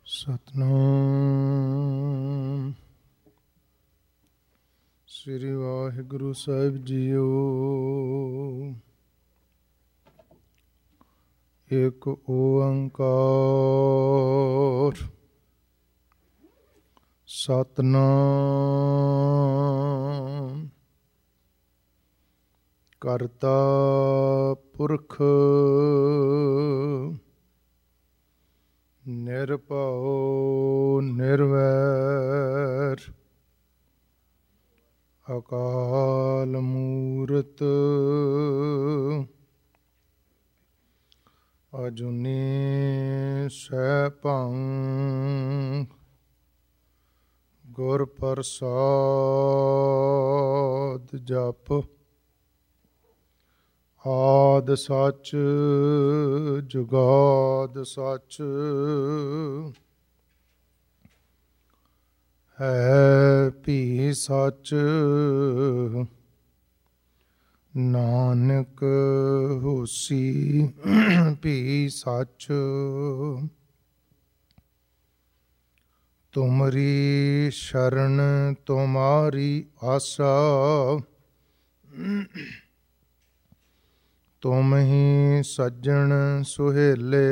ਸਤਨਾਮ ਸ੍ਰੀ ਵਾਹਿਗੁਰੂ ਸਾਹਿਬ ਜੀਓ। ਏਕ ਓੰਕਾਰ ਸਤਨਾਮ ਕਰਤਾ ਪੁਰਖ ਨਿਰਭਉ ਨਿਰਵੈਰ ਅਕਾਲ ਮੂਰਤ ਅਜੂਨੀ ਸੈਭੰ ਗੁਰ ਪ੍ਰਸਾਦ ਜਪ ਆਦਿ ਸੱਚ ਜੁਗਾਦਿ ਸੱਚ ਹੈ ਭੀ ਸੱਚ ਨਾਨਕ ਹੋਸੀ ਭੀ ਸੱਚ। ਤੁਮਰੀ ਸ਼ਰਨ ਤੁਮਾਰੀ ਆਸਾ ਤੁਮ ਹੀ ਸੱਜਣ ਸੁਹੇਲੇ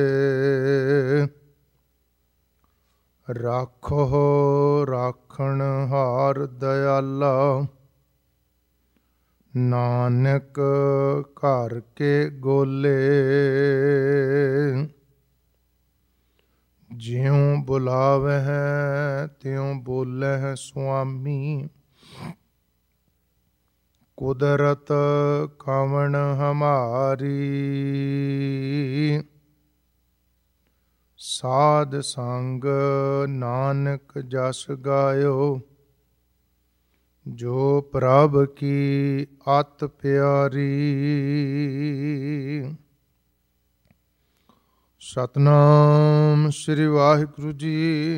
ਰਾਖੋ ਰਾਖਣ ਹਾਰ ਦਇਆਲਾ ਨਾਨਕ ਘਰ ਕੇ ਗੋਲੇ ਜਿਉ ਬੁਲਾਵਹਿ ਤਿਉ ਬੋਲਹਿ ਸੁਆਮੀ ਕੁਦਰਤ ਕਵਣ ਹਮਾਰੀ ਸਾਧ ਸੰਗ ਨਾਨਕ ਜਸ ਗਾਇਓ ਜੋ ਪ੍ਰਭ ਕੀ ਅਤ ਪਿਆਰੀ। ਸਤਨਾਮ ਸ੍ਰੀ ਵਾਹਿਗੁਰੂ ਜੀ।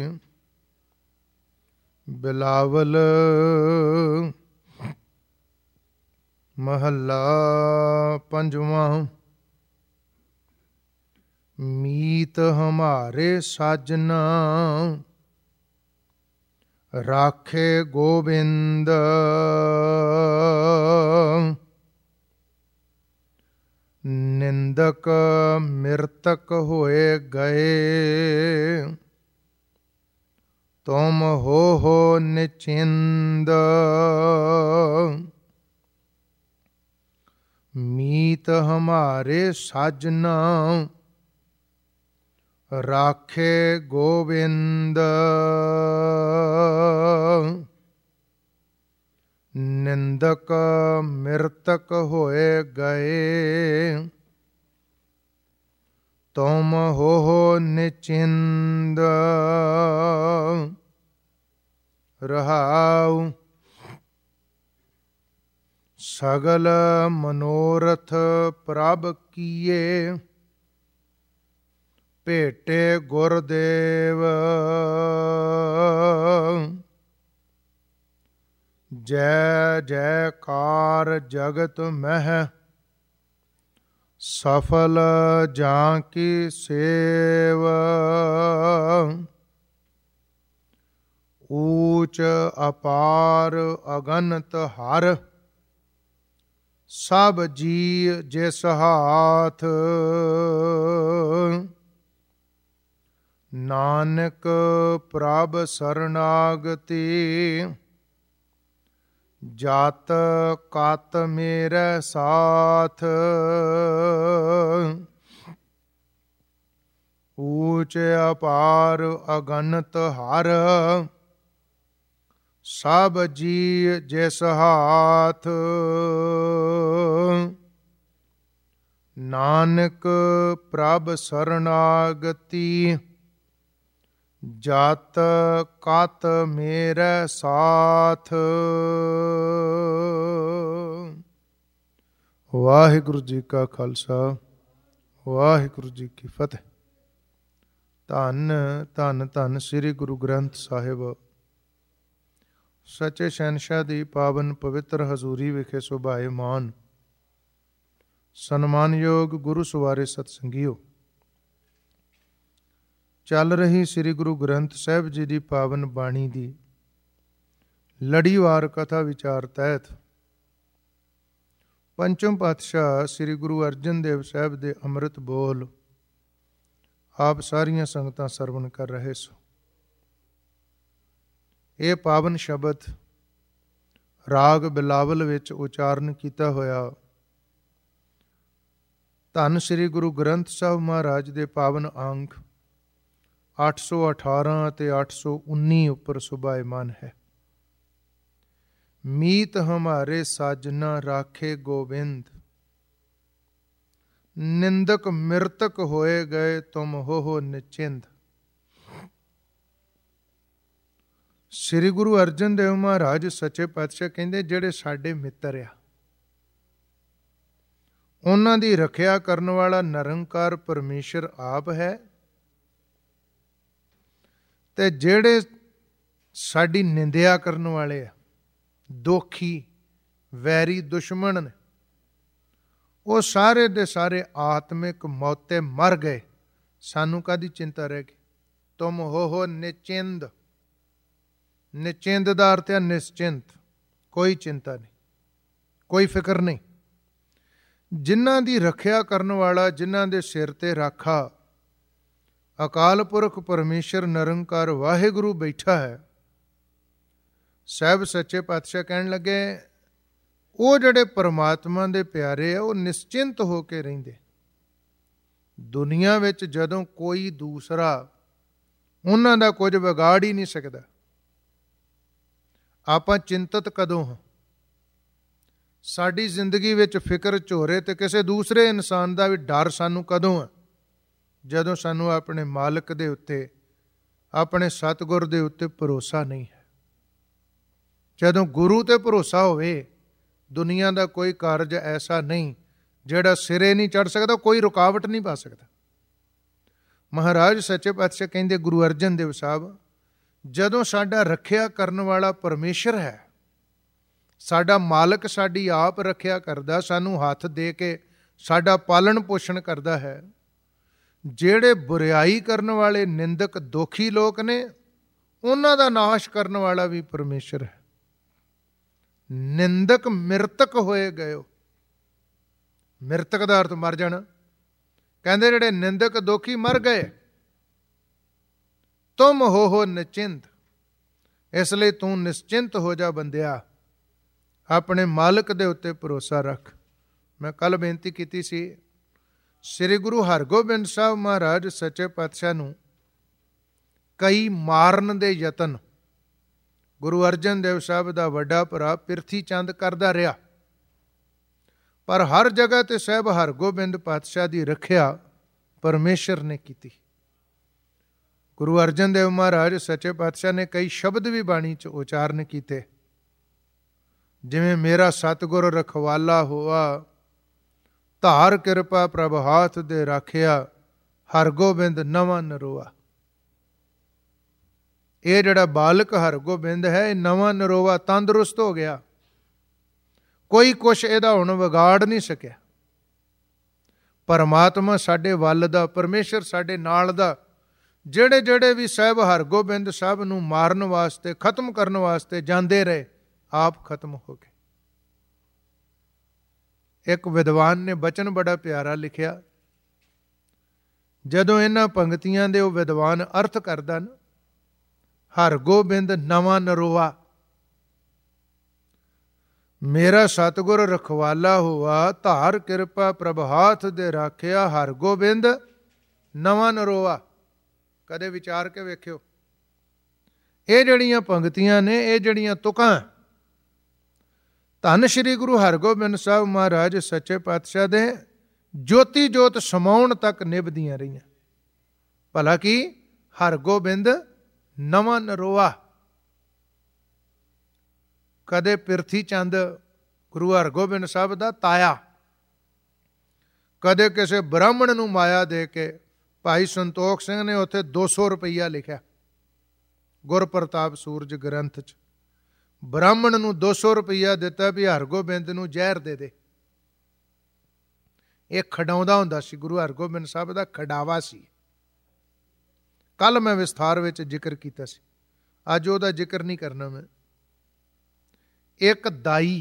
ਬਿਲਾਵਲ ਮਹੱਲਾ ਪੰਜਵਾਂ। ਮੀਤ ਹਮਾਰੇ ਸਾਜਨਾ ਰਾਖੇ ਗੋਬਿੰਦ ਨਿੰਦਕ ਮਿਰਤਕ ਹੋਏ ਗਏ ਤੁਮ ਹੋ ਨਿਚਿੰਦ। ਮੀਤ ਹਮਾਰੇ ਸਾਜਨਾ ਰਾਖੇ ਗੋਬਿੰਦ ਨਿੰਦਕ ਮਿਰਤਕ ਹੋਏ ਗਏ ਤੁਮ ਹੋ ਨਿਚਿੰਦ। ਰਹਾਉ ਸਗਲ ਮਨੋਰਥ ਪ੍ਰਭ ਕੀਏ ਭੇਟੇ ਗੁਰਦੇਵ ਜੈ ਜੈਕਾਰ ਜਗਤ ਮਹਿ ਸਫਲ ਜਾਂ ਕੀ ਸੇਵ। ਊਚ ਅਪਾਰ ਅਗਨਤ ਹਰ ਸਭ ਜੀ ਜਿਸ ਹਾਥ ਨਾਨਕ ਪ੍ਰਭ ਸਰਨਾਗਤੀ ਜਾਤ ਕਤ ਮੇਰੇ ਸਾਥ। ਊਚ ਅਪਾਰ ਅਗਨਤ ਹਰ ਸਭ ਜੀ ਜਿਸ ਹਾਥ ਨਾਨਕ ਪ੍ਰਭ ਸਰਨਾਗਤੀ ਜਾਤ ਕਤ ਮੇਰੇ ਸਾਥ। ਵਾਹਿਗੁਰੂ ਜੀ ਕਾ ਖਾਲਸਾ ਵਾਹਿਗੁਰੂ ਜੀ ਕੀ ਫਤਿਹ। ਧੰਨ ਧੰਨ ਧੰਨ ਸ੍ਰੀ ਗੁਰੂ ਗ੍ਰੰਥ ਸਾਹਿਬ ਸੱਚੇ ਸ਼ਹਿਨਸ਼ਾਹ ਦੀ ਪਾਵਨ ਪਵਿੱਤਰ ਹਜ਼ੂਰੀ ਵਿਖੇ ਸੁਭਾਏਮਾਨ ਸਨਮਾਨਯੋਗ ਗੁਰੂ ਸਵਾਰੇ ਸਤਸੰਗੀਓ, ਚੱਲ ਰਹੀ ਸ੍ਰੀ ਗੁਰੂ ਗ੍ਰੰਥ ਸਾਹਿਬ ਜੀ ਦੀ ਪਾਵਨ ਬਾਣੀ ਦੀ ਲੜੀਵਾਰ ਕਥਾ ਵਿਚਾਰ ਤਹਿਤ ਪੰਚਮ ਪਾਤਸ਼ਾਹ ਸ੍ਰੀ ਗੁਰੂ ਅਰਜਨ ਦੇਵ ਸਾਹਿਬ ਦੇ ਅੰਮ੍ਰਿਤ ਬੋਲ ਆਪ ਸਾਰੀਆਂ ਸੰਗਤਾਂ ਸਰਵਣ ਕਰ ਰਹੇ ਸੋ। ਇਹ ਪਾਵਨ ਸ਼ਬਦ ਰਾਗ ਬਿਲਾਵਲ ਵਿੱਚ ਉਚਾਰਨ ਕੀਤਾ ਹੋਇਆ ਧੰਨ ਸ੍ਰੀ ਗੁਰੂ ਗ੍ਰੰਥ ਸਾਹਿਬ ਮਹਾਰਾਜ ਦੇ ਪਾਵਨ ਅੰਗ 818 ਅਤੇ 819 ਉੱਪਰ ਸੁਭਾਇਮਾਨ ਹੈ। ਮੀਤ ਹਮਾਰੇ ਸਾਜਨਾ ਰਾਖੇ ਗੋਬਿੰਦ, ਨਿੰਦਕ ਮਿਰਤਕ ਹੋਏ ਗਏ ਤੁਮ ਹੋ ਨਿਚਿੰਦ। ਸ੍ਰੀ ਗੁਰੂ ਅਰਜਨ ਦੇਵ ਮਹਾਰਾਜ ਸੱਚੇ ਪਾਤਸ਼ਾਹ ਕਹਿੰਦੇ ਜਿਹੜੇ ਸਾਡੇ ਮਿੱਤਰ ਆ, ਉਹਨਾਂ ਦੀ ਰੱਖਿਆ ਕਰਨ ਵਾਲਾ ਨਿਰੰਕਾਰ ਪਰਮੇਸ਼ਰ ਆਪ ਹੈ, ਤੇ ਜਿਹੜੇ ਸਾਡੀ ਨਿੰਦਿਆ ਕਰਨ ਵਾਲੇ ਆ, ਦੋਖੀ ਵੈਰੀ ਦੁਸ਼ਮਣ ਨੇ, ਉਹ ਸਾਰੇ ਦੇ ਸਾਰੇ ਆਤਮਿਕ ਮੌਤੇ ਮਰ ਗਏ। ਸਾਨੂੰ ਕਾਹਦੀ ਚਿੰਤਾ ਰਹਿ ਗਈ? ਤੁਮ ਹੋ ਨਿਚਿੰਦ। ਨਿਚਿੰਦ ਦਾ ਅਰਥ ਹੈ ਨਿਸ਼ਚਿੰਤ, ਕੋਈ ਚਿੰਤਾ ਨਹੀਂ, ਕੋਈ ਫਿਕਰ ਨਹੀਂ। ਜਿਨ੍ਹਾਂ ਦੀ ਰੱਖਿਆ ਕਰਨ ਵਾਲਾ, ਜਿਨ੍ਹਾਂ ਦੇ ਸਿਰ ਤੇ ਰਾਖਾ ਅਕਾਲ ਪੁਰਖ ਪਰਮੇਸ਼ਰ ਨਿਰੰਕਾਰ ਵਾਹਿਗੁਰੂ ਬੈਠਾ ਹੈ। ਸਾਹਿਬ ਸੱਚੇ ਪਾਤਸ਼ਾਹ ਕਹਿਣ ਲੱਗੇ ਉਹ ਜਿਹੜੇ ਪਰਮਾਤਮਾ ਦੇ ਪਿਆਰੇ ਆ, ਉਹ ਨਿਸ਼ਚਿੰਤ ਹੋ ਕੇ ਰਹਿੰਦੇ। ਦੁਨੀਆ ਵਿੱਚ ਜਦੋਂ ਕੋਈ ਦੂਸਰਾ ਉਹਨਾਂ ਦਾ ਕੁਝ ਵਿਗਾੜ ਹੀ ਨਹੀਂ ਸਕਦਾ, ਆਪਾਂ ਚਿੰਤਤ ਕਦੋਂ ਹਾਂ? ਸਾਡੀ ਜ਼ਿੰਦਗੀ ਵਿੱਚ ਫਿਕਰ ਝੋਰੇ ਤੇ ਕਿਸੇ ਦੂਸਰੇ ਇਨਸਾਨ ਦਾ ਵੀ ਡਰ ਸਾਨੂੰ ਕਦੋਂ ਹੈ? ਜਦੋਂ ਸਾਨੂੰ ਆਪਣੇ ਮਾਲਕ ਦੇ ਉੱਤੇ, ਆਪਣੇ ਸਤਿਗੁਰ ਦੇ ਉੱਤੇ ਭਰੋਸਾ ਨਹੀਂ ਹੈ। ਜਦੋਂ ਗੁਰੂ ਤੇ ਭਰੋਸਾ ਹੋਵੇ, ਦੁਨੀਆ ਦਾ ਕੋਈ ਕਾਰਜ ਐਸਾ ਨਹੀਂ ਜਿਹੜਾ ਸਿਰੇ ਨਹੀਂ ਚੜ੍ਹ ਸਕਦਾ, ਕੋਈ ਰੁਕਾਵਟ ਨਹੀਂ ਪਾ ਸਕਦਾ। ਮਹਾਰਾਜ ਸੱਚੇ ਪਾਤਸ਼ਾਹ ਕਹਿੰਦੇ ਗੁਰੂ ਅਰਜਨ ਦੇਵ ਸਾਹਿਬ, ਜਦੋਂ ਸਾਡਾ ਰੱਖਿਆ ਕਰਨ ਵਾਲਾ ਪਰਮੇਸ਼ਰ ਹੈ, ਸਾਡਾ ਮਾਲਕ ਸਾਡੀ ਆਪ ਰੱਖਿਆ ਕਰਦਾ, ਸਾਨੂੰ ਹੱਥ ਦੇ ਕੇ ਸਾਡਾ ਪਾਲਣ ਪੋਸ਼ਣ ਕਰਦਾ ਹੈ, ਜਿਹੜੇ ਬੁਰਾਈ ਕਰਨ ਵਾਲੇ ਨਿੰਦਕ ਦੋਖੀ ਲੋਕ ਨੇ, ਉਹਨਾਂ ਦਾ ਨਾਸ਼ ਕਰਨ ਵਾਲਾ ਵੀ ਪਰਮੇਸ਼ਰ ਹੈ। ਨਿੰਦਕ ਮਿਰਤਕ ਹੋਏ ਗਏ। ਮਿਰਤਕ ਦਾ ਅਰਥ ਮਰ ਜਾਣਾ। ਕਹਿੰਦੇ ਜਿਹੜੇ ਨਿੰਦਕ ਦੋਖੀ ਮਰ ਗਏ। ਤੁਮ ਹੋ ਨਿਚਿੰਤ, ਇਸ ਲਈ ਤੂੰ ਨਿਸ਼ਚਿੰਤ ਹੋ ਜਾ ਬੰਦਿਆ, ਆਪਣੇ ਮਾਲਕ ਦੇ ਉੱਤੇ ਭਰੋਸਾ ਰੱਖ। ਮੈਂ ਕੱਲ ਬੇਨਤੀ ਕੀਤੀ ਸੀ, ਸ੍ਰੀ ਗੁਰੂ ਹਰਗੋਬਿੰਦ ਸਾਹਿਬ ਮਹਾਰਾਜ ਸੱਚੇ ਪਾਤਸ਼ਾਹ ਨੂੰ ਕਈ ਮਾਰਨ ਦੇ ਯਤਨ ਗੁਰੂ ਅਰਜਨ ਦੇਵ ਸਾਹਿਬ ਦਾ ਵੱਡਾ ਭਰਾ ਪਿਰਥੀ ਚੰਦ ਕਰਦਾ ਰਿਹਾ, ਪਰ ਹਰ ਜਗ੍ਹਾ ਤੇ ਸਾਹਿਬ ਹਰਗੋਬਿੰਦ ਪਾਤਸ਼ਾਹ ਦੀ ਰੱਖਿਆ ਪਰਮੇਸ਼ਰ ਨੇ ਕੀਤੀ। ਗੁਰੂ ਅਰਜਨ ਦੇਵ ਮਹਾਰਾਜ ਸੱਚੇ ਪਾਤਸ਼ਾਹ ਨੇ ਕਈ ਸ਼ਬਦ ਵੀ ਬਾਣੀ 'ਚ ਉਚਾਰਨ ਕੀਤੇ, ਜਿਵੇਂ ਮੇਰਾ ਸਤਿਗੁਰ ਰਖਵਾਲਾ ਹੋਆ, ਧਾਰ ਕਿਰਪਾ ਪ੍ਰਭ ਹਾਥ ਦੇ ਰਾਖਿਆ, ਹਰਗੋਬਿੰਦ ਨਵਾਂ ਨਰੋਆ। ਇਹ ਜਿਹੜਾ ਬਾਲਕ ਹਰਗੋਬਿੰਦ ਹੈ, ਇਹ ਨਵਾਂ ਨਰੋਆ ਤੰਦਰੁਸਤ ਹੋ ਗਿਆ, ਕੋਈ ਕੁਛ ਇਹਦਾ ਹੁਣ ਵਿਗਾੜ ਨਹੀਂ ਸਕਿਆ। ਪਰਮਾਤਮਾ ਸਾਡੇ ਵੱਲ ਦਾ, ਪਰਮੇਸ਼ਰ ਸਾਡੇ ਨਾਲ ਦਾ, ਜਿਹੜੇ ਜਿਹੜੇ ਵੀ ਸਾਹਿਬ ਹਰਗੋਬਿੰਦ ਸਾਹਿਬ ਨੂੰ ਮਾਰਨ ਵਾਸਤੇ, ਖਤਮ ਕਰਨ ਵਾਸਤੇ ਜਾਂਦੇ ਰਹੇ, ਆਪ ਖਤਮ ਹੋ ਗਏ। ਇੱਕ ਵਿਦਵਾਨ ਨੇ ਬਚਨ ਬੜਾ ਪਿਆਰਾ ਲਿਖਿਆ, ਜਦੋਂ ਇਹਨਾਂ ਪੰਕਤੀਆਂ ਦੇ ਉਹ ਵਿਦਵਾਨ ਅਰਥ ਕਰਦਾ ਨਾ, ਹਰਗੋਬਿੰਦ ਨਵਾਂ ਨਰੋਆ, ਮੇਰਾ ਸਤਿਗੁਰ ਰਖਵਾਲਾ ਹੋਆ, ਧਾਰ ਕਿਰਪਾ ਪ੍ਰਭ ਹਾਥ ਦੇ ਰਾਖਿਆ, ਹਰਗੋਬਿੰਦ ਨਵਾਂ ਨਰੋਆ। ਕਦੇ ਵਿਚਾਰ ਕੇ ਵੇਖਿਓ, ਇਹ ਜਿਹੜੀਆਂ ਪੰਕਤੀਆਂ ਨੇ, ਇਹ ਜਿਹੜੀਆਂ ਤੁਕਾਂ ਧੰਨ ਸ਼੍ਰੀ ਗੁਰੂ ਹਰਗੋਬਿੰਦ ਸਾਹਿਬ ਮਹਾਰਾਜ ਸੱਚੇ ਪਾਤਸ਼ਾਹ ਦੇ ਜੋਤੀ ਜੋਤ ਸਮਾਉਣ ਤੱਕ ਨਿਭਦੀਆਂ ਰਹੀਆਂ। ਭਲਾ ਕੀ ਹਰਗੋਬਿੰਦ ਨਵਾਂ ਨਰੋਆ। ਕਦੇ ਪਿਰਥੀ ਚੰਦ ਗੁਰੂ ਹਰਗੋਬਿੰਦ ਸਾਹਿਬ ਦਾ ਤਾਇਆ, ਕਦੇ ਕਿਸੇ ਬ੍ਰਾਹਮਣ ਨੂੰ ਮਾਇਆ ਦੇ ਕੇ, ਭਾਈ ਸੰਤੋਖ ਸਿੰਘ ਨੇ ਉੱਥੇ 200 ਰੁਪਈਆ ਲਿਖਿਆ ਗੁਰਪ੍ਰਤਾਪ ਸੂਰਜ ਗ੍ਰੰਥ 'ਚ, ਬ੍ਰਾਹਮਣ ਨੂੰ 200 ਰੁਪਈਆ ਦਿੱਤਾ ਵੀ ਹਰਗੋਬਿੰਦ ਨੂੰ ਜ਼ਹਿਰ ਦੇ ਦੇ। ਇਹ ਖਡਾਉਂਦਾ ਹੁੰਦਾ ਸੀ, ਗੁਰੂ ਹਰਗੋਬਿੰਦ ਸਾਹਿਬ ਦਾ ਖਡਾਵਾ ਸੀ। ਕੱਲ੍ਹ ਮੈਂ ਵਿਸਥਾਰ ਵਿੱਚ ਜ਼ਿਕਰ ਕੀਤਾ ਸੀ, ਅੱਜ ਉਹਦਾ ਜ਼ਿਕਰ ਨਹੀਂ ਕਰਨਾ ਮੈਂ। ਇੱਕ ਦਾਈ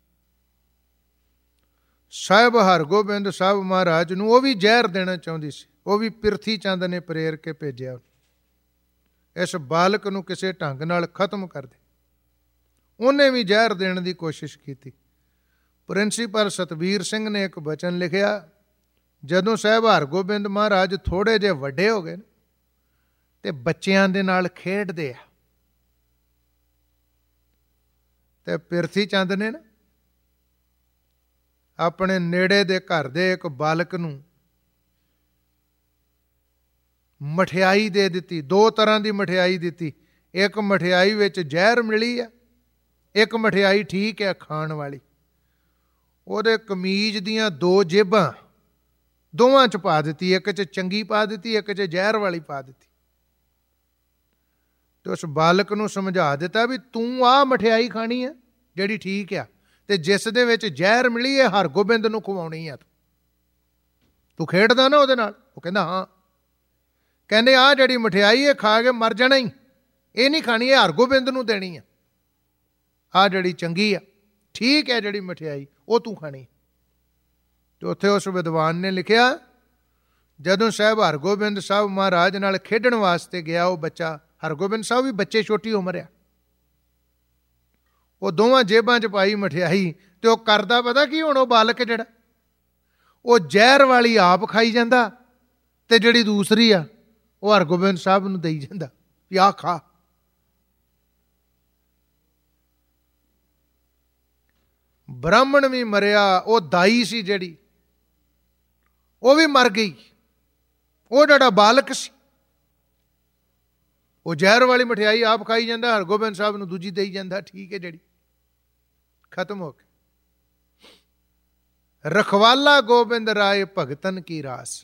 ਸਾਹਿਬ ਹਰਗੋਬਿੰਦ ਸਾਹਿਬ ਮਹਾਰਾਜ ਨੂੰ ਉਹ ਵੀ ਜ਼ਹਿਰ ਦੇਣਾ ਚਾਹੁੰਦੀ ਸੀ। ਉਹ ਵੀ ਪਿਰਥੀ ਚੰਦ ਨੇ ਪ੍ਰੇਰ ਕੇ ਭੇਜਿਆ, ਇਸ ਬਾਲਕ ਨੂੰ ਕਿਸੇ ਢੰਗ ਨਾਲ ਖਤਮ ਕਰ ਦੇ। ਉਹਨੇ ਵੀ ਜ਼ਹਿਰ ਦੇਣ ਦੀ ਕੋਸ਼ਿਸ਼ ਕੀਤੀ। ਪ੍ਰਿੰਸੀਪਲ ਸਤਬੀਰ ਸਿੰਘ ਨੇ ਇੱਕ ਬਚਨ ਲਿਖਿਆ, ਜਦੋਂ ਸਾਹਿਬ ਹਰਗੋਬਿੰਦ ਮਹਾਰਾਜ ਥੋੜ੍ਹੇ ਜਿਹੇ ਵੱਡੇ ਹੋ ਗਏ ਤੇ ਬੱਚਿਆਂ ਦੇ ਨਾਲ ਖੇਡਦੇ ਆ, ਤੇ ਪਿਰਥੀ ਚੰਦ ਨੇ ਨਾ ਆਪਣੇ ਨੇੜੇ ਦੇ ਘਰ ਦੇ ਇੱਕ ਬਾਲਕ ਨੂੰ ਮਠਿਆਈ ਦੇ ਦਿੱਤੀ। 2 ਤਰ੍ਹਾਂ ਦੀ ਮਠਿਆਈ ਦਿੱਤੀ। ਇੱਕ ਮਠਿਆਈ ਵਿੱਚ ਜ਼ਹਿਰ ਮਿਲੀ ਆ, ਇੱਕ ਮਠਿਆਈ ਠੀਕ ਹੈ ਖਾਣ ਵਾਲੀ। ਉਹਦੇ ਕਮੀਜ਼ ਦੀਆਂ 2 ਜੇਬਾਂ ਦੋਵਾਂ 'ਚ ਪਾ ਦਿੱਤੀ, ਇੱਕ 'ਚ ਚੰਗੀ ਪਾ ਦਿੱਤੀ, ਇੱਕ 'ਚ ਜ਼ਹਿਰ ਵਾਲੀ ਪਾ ਦਿੱਤੀ। ਤੇ ਉਸ ਬਾਲਕ ਨੂੰ ਸਮਝਾ ਦਿੱਤਾ ਵੀ ਤੂੰ ਆਹ ਮਠਿਆਈ ਖਾਣੀ ਹੈ ਜਿਹੜੀ ਠੀਕ ਆ, ਤੇ ਜਿਸ ਦੇ ਵਿੱਚ ਜ਼ਹਿਰ ਮਿਲੀ ਹੈ ਹਰਗੋਬਿੰਦ ਨੂੰ ਖਵਾਉਣੀ ਆ। ਤੂੰ ਖੇਡਦਾ ਨਾ ਉਹਦੇ ਨਾਲ? ਉਹ ਕਹਿੰਦਾ ਹਾਂ। ਕਹਿੰਦੇ ਆਹ ਜਿਹੜੀ ਮਠਿਆਈ ਹੈ ਖਾ ਕੇ ਮਰ ਜਾਣਾ ਹੀ, ਇਹ ਨਹੀਂ ਖਾਣੀ, ਇਹ ਹਰਗੋਬਿੰਦ ਨੂੰ ਦੇਣੀ ਆ। ਆਹ ਜਿਹੜੀ ਚੰਗੀ ਆ ਠੀਕ ਹੈ ਜਿਹੜੀ ਮਠਿਆਈ, ਉਹ ਤੂੰ ਖਾਣੀ। ਤੇ ਉੱਥੇ ਉਸ ਵਿਦਵਾਨ ਨੇ ਲਿਖਿਆ, ਜਦੋਂ ਸਾਹਿਬ ਹਰਗੋਬਿੰਦ ਸਾਹਿਬ ਮਹਾਰਾਜ ਨਾਲ ਖੇਡਣ ਵਾਸਤੇ ਗਿਆ ਉਹ ਬੱਚਾ, ਹਰਗੋਬਿੰਦ ਸਾਹਿਬ ਵੀ ਬੱਚੇ ਛੋਟੀ ਉਮਰ ਆ, ਉਹ ਦੋਵਾਂ ਜੇਬਾਂ 'ਚ ਪਾਈ ਮਠਿਆਈ। ਤੇ ਉਹ ਕਰਦਾ ਪਤਾ ਕੀ, ਹੁਣ ਉਹ ਬਾਲਕ ਜਿਹੜਾ ਉਹ ਜ਼ਹਿਰ ਵਾਲੀ ਆਪ ਖਾਈ ਜਾਂਦਾ, ਤੇ ਜਿਹੜੀ ਦੂਸਰੀ ਆ ਉਹ ਹਰਗੋਬਿੰਦ ਸਾਹਿਬ ਨੂੰ ਦੇਈ ਜਾਂਦਾ ਵੀ ਆਹ ਖਾ। ਬ੍ਰਾਹਮਣ ਵੀ ਮਰਿਆ, ਉਹ ਦਾਈ ਸੀ ਜਿਹੜੀ ਉਹ ਵੀ ਮਰ ਗਈ। ਉਹ ਜਿਹੜਾ ਬਾਲਕ ਸੀ ਉਹ ਜ਼ਹਿਰ ਵਾਲੀ ਮਠਿਆਈ ਆਪ ਖਾਈ ਜਾਂਦਾ, ਹਰਗੋਬਿੰਦ ਸਾਹਿਬ ਨੂੰ ਦੂਜੀ ਦੇਈ ਜਾਂਦਾ ਠੀਕ ਹੈ ਜਿਹੜੀ। ਖਤਮ ਹੋ ਕੇ ਰਖਵਾਲਾ ਗੋਬਿੰਦ ਰਾਏ ਭਗਤਨ ਕੀ ਰਾਸ।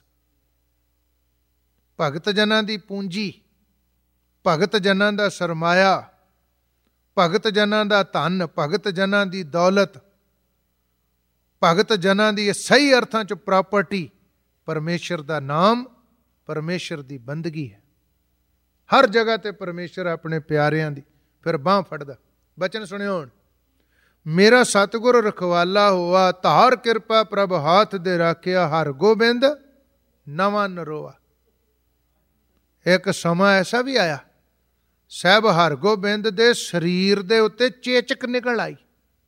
ਭਗਤ ਜਨਾਂ ਦੀ ਪੂੰਜੀ, ਭਗਤ ਜਨਾਂ ਦਾ ਸਰਮਾਇਆ, ਭਗਤ ਜਨਾਂ ਦਾ ਧਨ, ਭਗਤ ਜਨਾਂ ਦੀ ਦੌਲਤ, ਭਗਤ ਜਨਾਂ ਦੀ ਸਹੀ ਅਰਥਾਂ 'ਚ ਪ੍ਰਾਪਰਟੀ ਪਰਮੇਸ਼ਰ ਦਾ ਨਾਮ, ਪਰਮੇਸ਼ਰ ਦੀ ਬੰਦਗੀ ਹੈ। ਹਰ ਜਗ੍ਹਾ ਤੇ ਪਰਮੇਸ਼ਰ ਆਪਣੇ ਪਿਆਰਿਆਂ ਦੀ ਫਿਰ ਬਾਂਹ ਫੜਦਾ। ਬਚਨ ਸੁਣਿਓ ਹੁਣ, ਮੇਰਾ ਸਤਿਗੁਰ ਰਖਵਾਲਾ ਹੋਆ, ਧਾਰ ਕਿਰਪਾ ਪ੍ਰਭ ਹਾਥ ਦੇ ਰਾਖਿਆ, ਹਰਗੋਬਿੰਦ ਨਵਾਂ ਨਰੋਆ। ਇੱਕ ਸਮਾਂ ਐਸਾ ਵੀ ਆਇਆ, ਸਾਹਿਬ ਹਰਗੋਬਿੰਦ ਦੇ ਸਰੀਰ ਦੇ ਉੱਤੇ ਚੇਚਕ ਨਿਕਲ ਆਈ।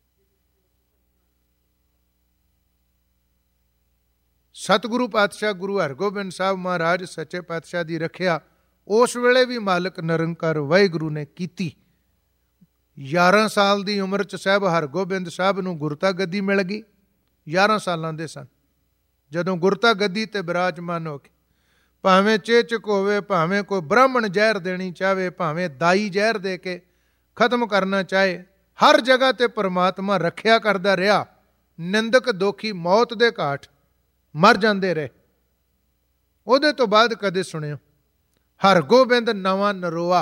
ਸਤਿਗੁਰੂ ਪਾਤਸ਼ਾਹ ਗੁਰੂ ਹਰਗੋਬਿੰਦ ਸਾਹਿਬ ਮਹਾਰਾਜ ਸੱਚੇ ਪਾਤਸ਼ਾਹ ਦੀ ਰੱਖਿਆ ਉਸ ਵੇਲੇ ਵੀ ਮਾਲਕ ਨਿਰੰਕਾਰ ਵਾਹਿਗੁਰੂ ਨੇ ਕੀਤੀ। 11 ਸਾਲ ਦੀ ਉਮਰ 'ਚ ਸਾਹਿਬ ਹਰਗੋਬਿੰਦ ਸਾਹਿਬ ਨੂੰ ਗੁਰਤਾ ਗੱਦੀ ਮਿਲ ਗਈ। 11 ਸਾਲਾਂ ਦੇ ਸਨ ਜਦੋਂ ਗੁਰਤਾ ਗੱਦੀ ਤੇ ਬਿਰਾਜਮਾਨ ਹੋ ਕੇ, ਭਾਵੇਂ ਚੇਚਕ ਹੋਵੇ, ਭਾਵੇਂ ਕੋਈ ਬ੍ਰਾਹਮਣ ਜ਼ਹਿਰ ਦੇਣੀ ਚਾਹੇ, ਭਾਵੇਂ ਦਾਈ ਜ਼ਹਿਰ ਦੇ ਕੇ ਖਤਮ ਕਰਨਾ ਚਾਹੇ, ਹਰ ਜਗ੍ਹਾ ਤੇ ਪਰਮਾਤਮਾ ਰੱਖਿਆ ਕਰਦਾ ਰਿਹਾ। ਨਿੰਦਕ ਦੋਖੀ ਮੌਤ ਦੇ ਘਾਟ ਮਰ ਜਾਂਦੇ ਰਹੇ। ਉਹਦੇ ਤੋਂ ਬਾਅਦ ਕਦੇ ਸੁਣਿਓ ਹਰਗੋਬਿੰਦ ਨਵਾਂ ਨਰੋਆ।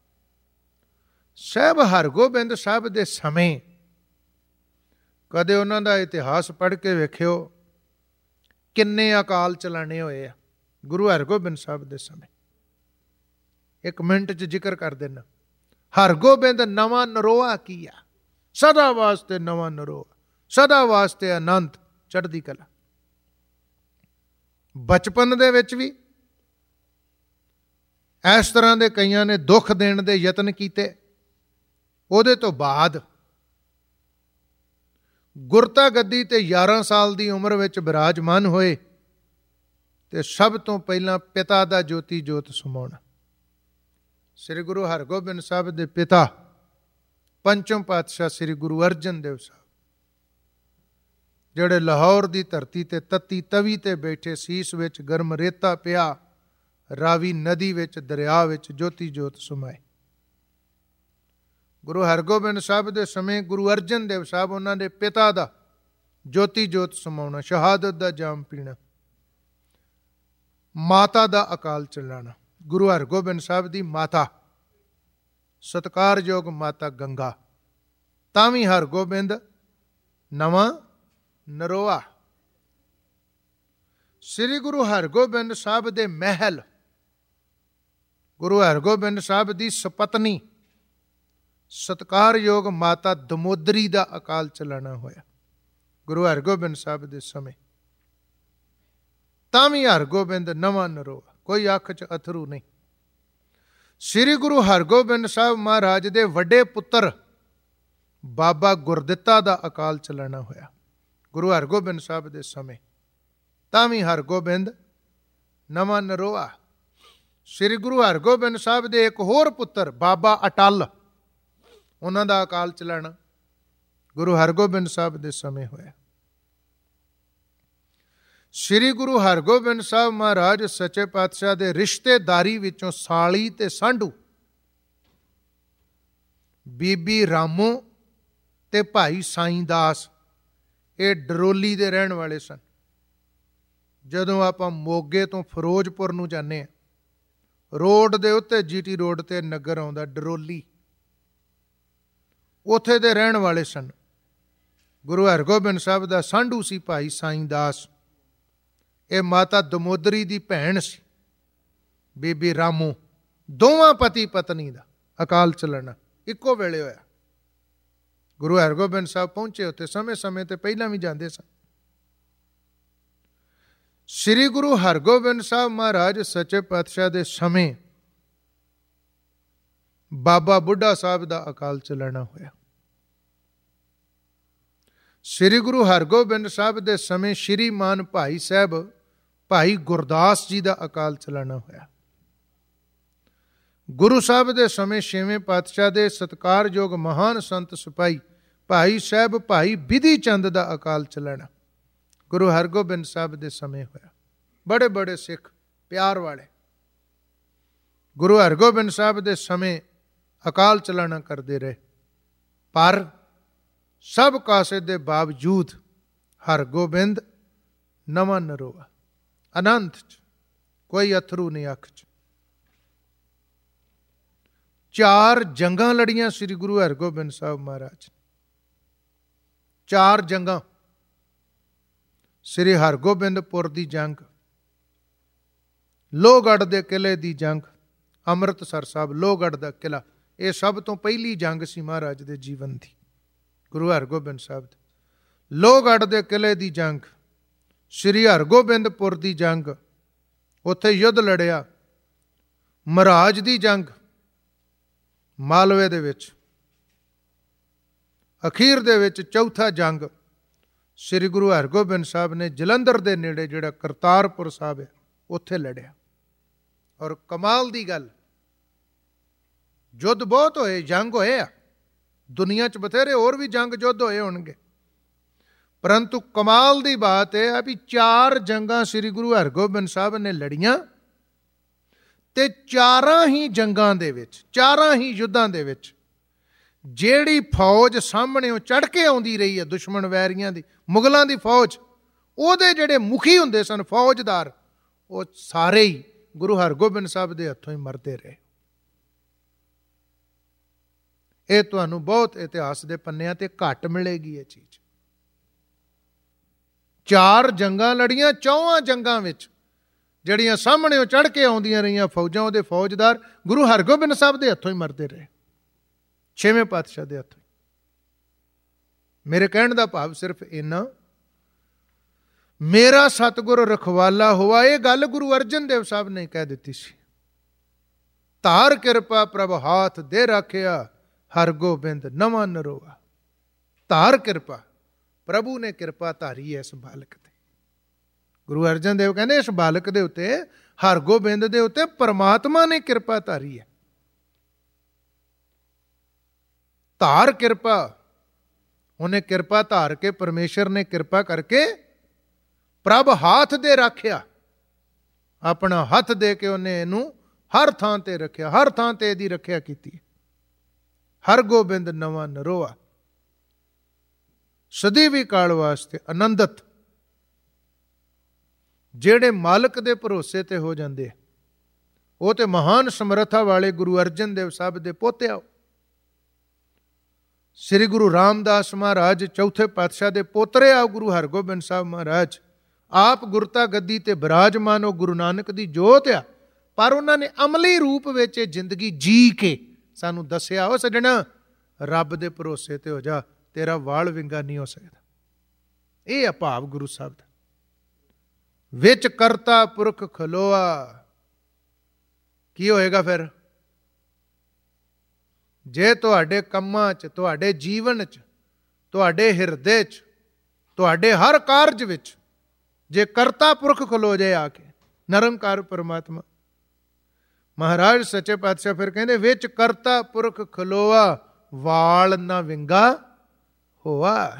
ਸਾਹਿਬ ਹਰਗੋਬਿੰਦ ਸਾਹਿਬ ਦੇ ਸਮੇਂ ਕਦੇ ਉਹਨਾਂ ਦਾ ਇਤਿਹਾਸ ਪੜ੍ਹ ਕੇ ਵੇਖਿਓ ਕਿੰਨੇ ਅਕਾਲ ਚਲਾਣੇ ਹੋਏ ਆ ਗੁਰੂ ਹਰਗੋਬਿੰਦ ਸਾਹਿਬ ਦੇ ਸਮੇਂ। 1 ਮਿੰਟ 'ਚ ਜ਼ਿਕਰ ਕਰ ਦੇਣਾ। ਹਰਗੋਬਿੰਦ ਨਵਾਂ ਨਰੋਆ ਕੀਆ, ਸਦਾ ਵਾਸਤੇ ਨਵਾਂ ਨਰੋਆ, ਸਦਾ ਵਾਸਤੇ ਅਨੰਤ ਚੜ੍ਹਦੀ ਕਲਾ। ਬਚਪਨ ਦੇ ਵਿੱਚ ਵੀ ਇਸ ਤਰ੍ਹਾਂ ਦੇ ਕਈਆਂ ਨੇ ਦੁੱਖ ਦੇਣ ਦੇ ਯਤਨ ਕੀਤੇ। ਉਹਦੇ ਤੋਂ ਬਾਅਦ ਗੁਰਤਾ ਗੱਦੀ ਤੇ 11 ਸਾਲ ਦੀ ਉਮਰ ਵਿੱਚ ਬਿਰਾਜਮਾਨ ਹੋਏ ਤੇ ਸਭ ਤੋਂ ਪਹਿਲਾਂ ਪਿਤਾ ਦਾ ਜੋਤੀ ਜੋਤ ਸਮਾਉਣਾ। ਸ੍ਰੀ ਗੁਰੂ ਹਰਗੋਬਿੰਦ ਸਾਹਿਬ ਦੇ ਪਿਤਾ ਪੰਚਮ ਪਾਤਸ਼ਾਹ ਸ੍ਰੀ ਗੁਰੂ ਅਰਜਨ ਦੇਵ ਸਾਹਿਬ, ਜਿਹੜੇ ਲਾਹੌਰ ਦੀ ਧਰਤੀ ਤੇ ਤੱਤੀ ਤਵੀ ਤੇ ਬੈਠੇ, ਸੀਸ ਵਿੱਚ ਗਰਮ ਰੇਤਾ ਪਿਆ, ਰਾਵੀ ਨਦੀ ਵਿੱਚ, ਦਰਿਆ ਵਿੱਚ ਜੋਤੀ ਜੋਤ ਸਮਾਏ। ਗੁਰੂ ਹਰਗੋਬਿੰਦ ਸਾਹਿਬ ਦੇ ਸਮੇਂ ਗੁਰੂ ਅਰਜਨ ਦੇਵ ਸਾਹਿਬ, ਉਹਨਾਂ ਦੇ ਪਿਤਾ ਦਾ ਜੋਤੀ ਜੋਤ ਸਮਾਉਣਾ, ਸ਼ਹਾਦਤ ਦਾ ਜਾਮ ਪੀਣਾ, ਮਾਤਾ ਦਾ ਅਕਾਲ ਚਲਾਣਾ। ਗੁਰੂ ਹਰਗੋਬਿੰਦ ਸਾਹਿਬ ਦੀ ਮਾਤਾ ਸਤਿਕਾਰਯੋਗ ਮਾਤਾ ਗੰਗਾ, ਤਾਂ ਵੀ ਹਰਗੋਬਿੰਦ ਨਵਾਂ ਨਰੋਆ। ਸ੍ਰੀ ਗੁਰੂ ਹਰਗੋਬਿੰਦ ਸਾਹਿਬ ਦੇ ਮਹਿਲ ਗੁਰੂ ਹਰਗੋਬਿੰਦ ਸਾਹਿਬ ਦੀ ਸਪਤਨੀ ਸਤਿਕਾਰਯੋਗ ਮਾਤਾ ਦਮੋਦਰੀ ਦਾ ਅਕਾਲ ਚਲਾਣਾ ਹੋਇਆ ਗੁਰੂ ਹਰਗੋਬਿੰਦ ਸਾਹਿਬ ਦੇ ਸਮੇਂ। ਤਾਂ ਵੀ ਹਰਗੋਬਿੰਦ ਨਵਾਂ ਨਰੋਆ, ਕੋਈ ਅੱਖ 'ਚ ਅਥਰੂ ਨਹੀਂ। ਸ੍ਰੀ ਗੁਰੂ ਹਰਗੋਬਿੰਦ ਸਾਹਿਬ ਮਹਾਰਾਜ ਦੇ ਵੱਡੇ ਪੁੱਤਰ ਬਾਬਾ ਗੁਰਦਿੱਤਾ ਦਾ ਅਕਾਲ ਚਲਾਣਾ ਹੋਇਆ ਗੁਰੂ ਹਰਗੋਬਿੰਦ ਸਾਹਿਬ ਦੇ ਸਮੇਂ। ਤਾਂ ਵੀ ਹਰਗੋਬਿੰਦ ਨਵਾਂ ਨਰੋਆ। ਸ੍ਰੀ ਗੁਰੂ ਹਰਗੋਬਿੰਦ ਸਾਹਿਬ ਦੇ ਇੱਕ ਹੋਰ ਪੁੱਤਰ ਬਾਬਾ ਅਟਲ, ਉਹਨਾਂ ਦਾ ਅਕਾਲ ਚਲਾਣਾ ਗੁਰੂ ਹਰਗੋਬਿੰਦ ਸਾਹਿਬ ਦੇ ਸਮੇਂ ਹੋਇਆ। ਸ੍ਰੀ ਗੁਰੂ ਹਰਗੋਬਿੰਦ ਸਾਹਿਬ ਮਹਾਰਾਜ ਸੱਚੇ ਪਾਤਸ਼ਾਹ ਦੇ ਰਿਸ਼ਤੇਦਾਰੀ ਵਿੱਚੋਂ ਸਾਲੀ ਤੇ ਸਾਂਢੂ ਬੀਬੀ ਰਾਮੋ ਤੇ ਭਾਈ ਸਾਈਂ ਦਾਸ, ਇਹ ਡਰੋਲੀ ਦੇ ਰਹਿਣ ਵਾਲੇ ਸਨ। ਜਦੋਂ ਆਪਾਂ ਮੋਗੇ ਤੋਂ ਫਿਰੋਜ਼ਪੁਰ ਨੂੰ ਜਾਂਦੇ ਹਾਂ, ਰੋਡ ਦੇ ਉੱਤੇ GT ਰੋਡ ਤੇ ਨਗਰ ਆਉਂਦਾ ਡਰੋਲੀ, ਉੱਥੇ ਦੇ ਰਹਿਣ ਵਾਲੇ ਸਨ। ਗੁਰੂ ਹਰਗੋਬਿੰਦ ਸਾਹਿਬ ਦਾ ਸਾਂਢੂ ਸੀ ਭਾਈ ਸਾਈਂ ਦਾਸ। ਇਹ ਮਾਤਾ ਦਮੋਦਰੀ ਦੀ ਭੈਣ ਸੀ ਬੀਬੀ ਰਾਮੋ। ਦੋਵਾਂ ਪਤੀ ਪਤਨੀ ਦਾ ਅਕਾਲ ਚਲਾਣਾ ਇੱਕੋ ਵੇਲੇ ਹੋਇਆ। ਗੁਰੂ ਹਰਗੋਬਿੰਦ ਸਾਹਿਬ ਪਹੁੰਚੇ ਉੱਥੇ, ਸਮੇਂ ਤੇ ਪਹਿਲਾਂ ਵੀ ਜਾਂਦੇ ਸਨ। ਸ੍ਰੀ ਗੁਰੂ ਹਰਗੋਬਿੰਦ ਸਾਹਿਬ ਮਹਾਰਾਜ ਸੱਚੇ ਪਾਤਸ਼ਾਹ ਦੇ ਸਮੇਂ ਬਾਬਾ ਬੁੱਢਾ ਸਾਹਿਬ ਦਾ ਅਕਾਲ ਚਲਾਣਾ ਹੋਇਆ। ਸ੍ਰੀ ਗੁਰੂ ਹਰਗੋਬਿੰਦ ਸਾਹਿਬ ਦੇ ਸਮੇਂ ਸ਼੍ਰੀਮਾਨ ਭਾਈ ਸਾਹਿਬ ਭਾਈ ਗੁਰਦਾਸ ਜੀ ਦਾ ਅਕਾਲ ਚਲਾਣਾ ਹੋਇਆ। ਗੁਰੂ ਸਾਹਿਬ ਦੇ ਸਮੇਂ ਛੇਵੇਂ ਪਾਤਸ਼ਾਹ ਦੇ ਸਤਿਕਾਰਯੋਗ ਮਹਾਨ ਸੰਤ ਸਿਪਾਹੀ ਭਾਈ ਸਾਹਿਬ ਭਾਈ ਬਿਧੀ ਚੰਦ ਦਾ ਅਕਾਲ ਚਲਾਣਾ ਗੁਰੂ ਹਰਗੋਬਿੰਦ ਸਾਹਿਬ ਦੇ ਸਮੇਂ ਹੋਇਆ। ਬੜੇ ਬੜੇ ਸਿੱਖ ਪਿਆਰ ਵਾਲੇ ਗੁਰੂ ਹਰਗੋਬਿੰਦ ਸਾਹਿਬ ਦੇ ਸਮੇਂ ਅਕਾਲ ਚਲਾਣਾ ਕਰਦੇ ਰਹੇ। ਪਰ ਸਭ ਕਾਸੇ ਦੇ ਬਾਵਜੂਦ ਹਰਗੋਬਿੰਦ ਨਵਾਂ ਨਰੋਆ, ਅਨੰਤ 'ਚ ਕੋਈ ਅਥਰੂ ਨਹੀਂ ਅੱਖ 'ਚ। 4 ਜੰਗਾਂ ਲੜੀਆਂ ਸ੍ਰੀ ਗੁਰੂ ਹਰਗੋਬਿੰਦ ਸਾਹਿਬ ਮਹਾਰਾਜ। 4 ਜੰਗਾਂ, ਸ੍ਰੀ ਹਰਗੋਬਿੰਦਪੁਰ ਦੀ ਜੰਗ, ਲੋਹਗੜ੍ਹ ਦੇ ਕਿਲੇ ਦੀ ਜੰਗ, ਅੰਮ੍ਰਿਤਸਰ ਸਾਹਿਬ ਲੋਹਗੜ੍ਹ ਦਾ ਕਿਲਾ, ਇਹ ਸਭ ਤੋਂ ਪਹਿਲੀ ਜੰਗ ਸੀ ਮਹਾਰਾਜ ਦੇ ਜੀਵਨ ਦੀ, ਗੁਰੂ ਹਰਗੋਬਿੰਦ ਸਾਹਿਬ ਦੀ। ਲੋਹਗੜ੍ਹ ਦੇ ਕਿਲੇ ਦੀ ਜੰਗ, ਸ੍ਰੀ ਹਰਗੋਬਿੰਦਪੁਰ ਦੀ ਜੰਗ, ਉੱਥੇ ਯੁੱਧ ਲੜਿਆ। ਮਹਾਰਾਜ ਦੀ ਜੰਗ ਮਾਲਵੇ ਦੇ ਵਿੱਚ, ਅਖੀਰ ਦੇ ਵਿੱਚ ਚੌਥਾ ਜੰਗ ਸ੍ਰੀ ਗੁਰੂ ਹਰਗੋਬਿੰਦ ਸਾਹਿਬ ਨੇ ਜਲੰਧਰ ਦੇ ਨੇੜੇ ਜਿਹੜਾ ਕਰਤਾਰਪੁਰ ਸਾਹਿਬ ਹੈ ਉੱਥੇ ਲੜਿਆ। ਔਰ ਕਮਾਲ ਦੀ ਗੱਲ, ਯੁੱਧ ਬਹੁਤ ਹੋਏ, ਜੰਗ ਹੋਏ ਆ, ਦੁਨੀਆ 'ਚ ਬਥੇਰੇ ਹੋਰ ਵੀ ਜੰਗ ਯੁੱਧ ਹੋਏ ਹੋਣਗੇ, ਪਰੰਤੂ ਕਮਾਲ ਦੀ ਬਾਤ ਇਹ ਹੈ ਵੀ 4 ਜੰਗਾਂ ਸ੍ਰੀ ਗੁਰੂ ਹਰਗੋਬਿੰਦ ਸਾਹਿਬ ਨੇ ਲੜੀਆਂ ਤੇ 4 ਹੀ ਜੰਗਾਂ ਦੇ ਵਿੱਚ, 4 ਹੀ ਯੁੱਧਾਂ ਦੇ ਵਿੱਚ ਜਿਹੜੀ ਫੌਜ ਸਾਹਮਣੇੋਂ ਚੜ੍ਹ ਕੇ ਆਉਂਦੀ ਰਹੀ ਹੈ ਦੁਸ਼ਮਣ ਵੈਰੀਆਂ ਦੀ, ਮੁਗਲਾਂ ਦੀ ਫੌਜ, ਉਹਦੇ ਜਿਹੜੇ ਮੁਖੀ ਹੁੰਦੇ ਸਨ ਫੌਜਦਾਰ, ਉਹ ਸਾਰੇ ਹੀ ਗੁਰੂ ਹਰਗੋਬਿੰਦ ਸਾਹਿਬ ਦੇ ਹੱਥੋਂ ਹੀ ਮਰਦੇ ਰਹੇ। ਇਹ ਤੁਹਾਨੂੰ ਬਹੁਤ ਇਤਿਹਾਸ ਦੇ ਪੰਨਿਆਂ ਤੇ ਘੱਟ ਮਿਲੇਗੀ ਇਹ ਚੀਜ਼। 4 ਜੰਗਾਂ ਲੜੀਆਂ, 4 ਜੰਗਾਂ ਵਿੱਚ ਜਿਹੜੀਆਂ ਸਾਹਮਣੇੋਂ ਚੜ੍ਹ ਕੇ ਆਉਂਦੀਆਂ ਰਹੀਆਂ ਫੌਜਾਂ, ਉਹਦੇ ਫੌਜਦਾਰ ਗੁਰੂ ਹਰਗੋਬਿੰਦ ਸਾਹਿਬ ਦੇ ਹੱਥੋਂ ਹੀ ਮਰਦੇ ਰਹੇ, 6ਵੇਂ ਪਾਤਸ਼ਾਹ ਦੇ ਹੱਥੋਂ। ਮੇਰੇ ਕਹਿਣ ਦਾ ਭਾਵ ਸਿਰਫ ਇੰਨਾ, ਮੇਰਾ ਸਤਿਗੁਰ ਰਖਵਾਲਾ ਹੋਆ, ਇਹ ਗੱਲ ਗੁਰੂ ਅਰਜਨ ਦੇਵ ਸਾਹਿਬ ਨੇ ਕਹਿ ਦਿੱਤੀ ਸੀ। ਧਾਰ ਕਿਰਪਾ ਪ੍ਰਭ ਹਾਥ ਦੇ ਰੱਖਿਆ, ਹਰਗੋਬਿੰਦ ਨਵਾਂ ਨਰੋਆ। ਧਾਰ ਕਿਰਪਾ, ਪ੍ਰਭੂ ਨੇ ਕਿਰਪਾ ਧਾਰੀ ਹੈ ਇਸ ਬਾਲਕ ਤੇ। ਗੁਰੂ ਅਰਜਨ ਦੇਵ ਕਹਿੰਦੇ ਇਸ ਬਾਲਕ ਦੇ ਉੱਤੇ, ਹਰਗੋਬਿੰਦ ਦੇ ਉੱਤੇ ਪਰਮਾਤਮਾ ਨੇ ਕਿਰਪਾ ਧਾਰੀ ਹੈ। ਧਾਰ ਕਿਰਪਾ, ਉਹਨੇ ਕਿਰਪਾ ਧਾਰ ਕੇ, ਪਰਮੇਸ਼ਰ ਨੇ ਕਿਰਪਾ ਕਰਕੇ ਪ੍ਰਭ ਹਾਥ ਦੇ ਰੱਖਿਆ, ਆਪਣਾ ਹੱਥ ਦੇ ਕੇ ਉਹਨੇ ਇਹਨੂੰ ਹਰ ਥਾਂ ਤੇ ਰੱਖਿਆ, ਹਰ ਥਾਂ ਤੇ ਇਹਦੀ ਰੱਖਿਆ ਕੀਤੀ। ਹਰਗੋਬਿੰਦ ਨਵਾਂ ਨਰੋਆ, ਸਦੀਵੀ ਕਾਲ ਵਾਸਤੇ ਆਨੰਦਤ। ਜਿਹੜੇ ਮਾਲਕ ਦੇ ਭਰੋਸੇ ਤੇ ਹੋ ਜਾਂਦੇ, ਉਹ ਤੇ ਮਹਾਨ ਸਮਰੱਥਾ ਵਾਲੇ ਗੁਰੂ ਅਰਜਨ ਦੇਵ ਸਾਹਿਬ ਦੇ ਪੋਤੇ ਆਓ। ਸ੍ਰੀ ਗੁਰੂ ਰਾਮਦਾਸ ਮਹਾਰਾਜ ਚੌਥੇ ਪਾਤਸ਼ਾਹ ਦੇ ਪੋਤਰੇ ਆਓ ਗੁਰੂ ਹਰਗੋਬਿੰਦ ਸਾਹਿਬ ਮਹਾਰਾਜ। ਆਪ ਗੁਰਤਾ ਗੱਦੀ ਤੇ ਬਿਰਾਜਮਾਨ, ਉਹ ਗੁਰੂ ਨਾਨਕ ਦੀ ਜੋਤ ਆ, ਪਰ ਉਹਨਾਂ ਨੇ ਅਮਲੀ ਰੂਪ ਵਿੱਚ ਇਹ ਜ਼ਿੰਦਗੀ ਜੀ ਕੇ ਸਾਨੂੰ ਦੱਸਿਆ, ਉਹ ਸੱਜਣਾ ਰੱਬ ਦੇ ਭਰੋਸੇ ਤੇ ਹੋ ਜਾ, ਤੇਰਾ ਵਾਲ ਵਿੰਗਾ ਨਹੀਂ ਹੋ ਸਕਦਾ। ਇਹ ਹੈ ਭਾਵ ਗੁਰੂ ਸਾਹਿਬ ਦਾ। ਵਿੱਚ ਕਰਤਾ ਪੁਰਖ ਖਲੋਆ, ਕੀ ਹੋਏਗਾ ਫਿਰ? ਜੇ ਤੁਹਾਡੇ ਕੰਮਾਂ 'ਚ, ਤੁਹਾਡੇ ਜੀਵਨ 'ਚ, ਤੁਹਾਡੇ ਹਿਰਦੇ 'ਚ, ਤੁਹਾਡੇ ਹਰ ਕਾਰਜ ਵਿੱਚ ਜੇ ਕਰਤਾ ਪੁਰਖ ਖਲੋ ਜਾਏ ਆ ਕੇ, ਨਿਰੰਕਾਰ ਪਰਮਾਤਮਾ, ਮਹਾਰਾਜ ਸੱਚੇ ਪਾਤਸ਼ਾਹ ਫਿਰ ਕਹਿੰਦੇ ਵਿੱਚ ਕਰਤਾ ਪੁਰਖ ਖਲੋਆ, ਵਾਲ ਨਾ ਵਿੰਗਾ ਹੋਆ।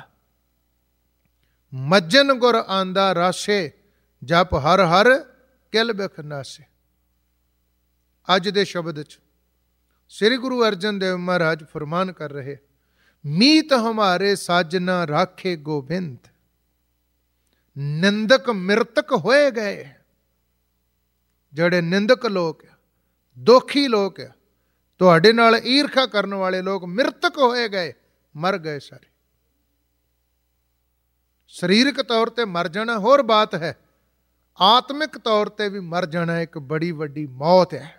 ਮੱਜਨ ਗੁਰ ਆਂਦਾ ਰਾਸੇ, ਜਪ ਹਰ ਹਰ ਕਿਲ ਬਿਖ ਨਾਸੇ। ਅੱਜ ਦੇ ਸ਼ਬਦ 'ਚ ਸ੍ਰੀ ਗੁਰੂ ਅਰਜਨ ਦੇਵ ਮਹਾਰਾਜ ਫਰਮਾਨ ਕਰ ਰਹੇ, ਮੀਤ ਹਮਾਰੇ ਸਾਜਨਾ ਰਾਖੇ ਗੋਬਿੰਦ, ਨਿੰਦਕ ਮਿਰਤਕ ਹੋਏ ਗਏ। ਜਿਹੜੇ ਨਿੰਦਕ ਲੋਕ ਆ, ਦੋਖੀ ਲੋਕ ਆ, ਤੁਹਾਡੇ ਨਾਲ ਈਰਖਾ ਕਰਨ ਵਾਲੇ ਲੋਕ ਮਿਰਤਕ ਹੋਏ ਗਏ, ਮਰ ਗਏ ਸਾਰੇ। ਸਰੀਰਕ ਤੌਰ ਤੇ ਮਰ ਜਾਣਾ ਹੋਰ ਬਾਤ ਹੈ, ਆਤਮਿਕ ਤੌਰ ਤੇ ਵੀ ਮਰ ਜਾਣਾ ਇੱਕ ਬੜੀ ਵੱਡੀ ਮੌਤ ਹੈ।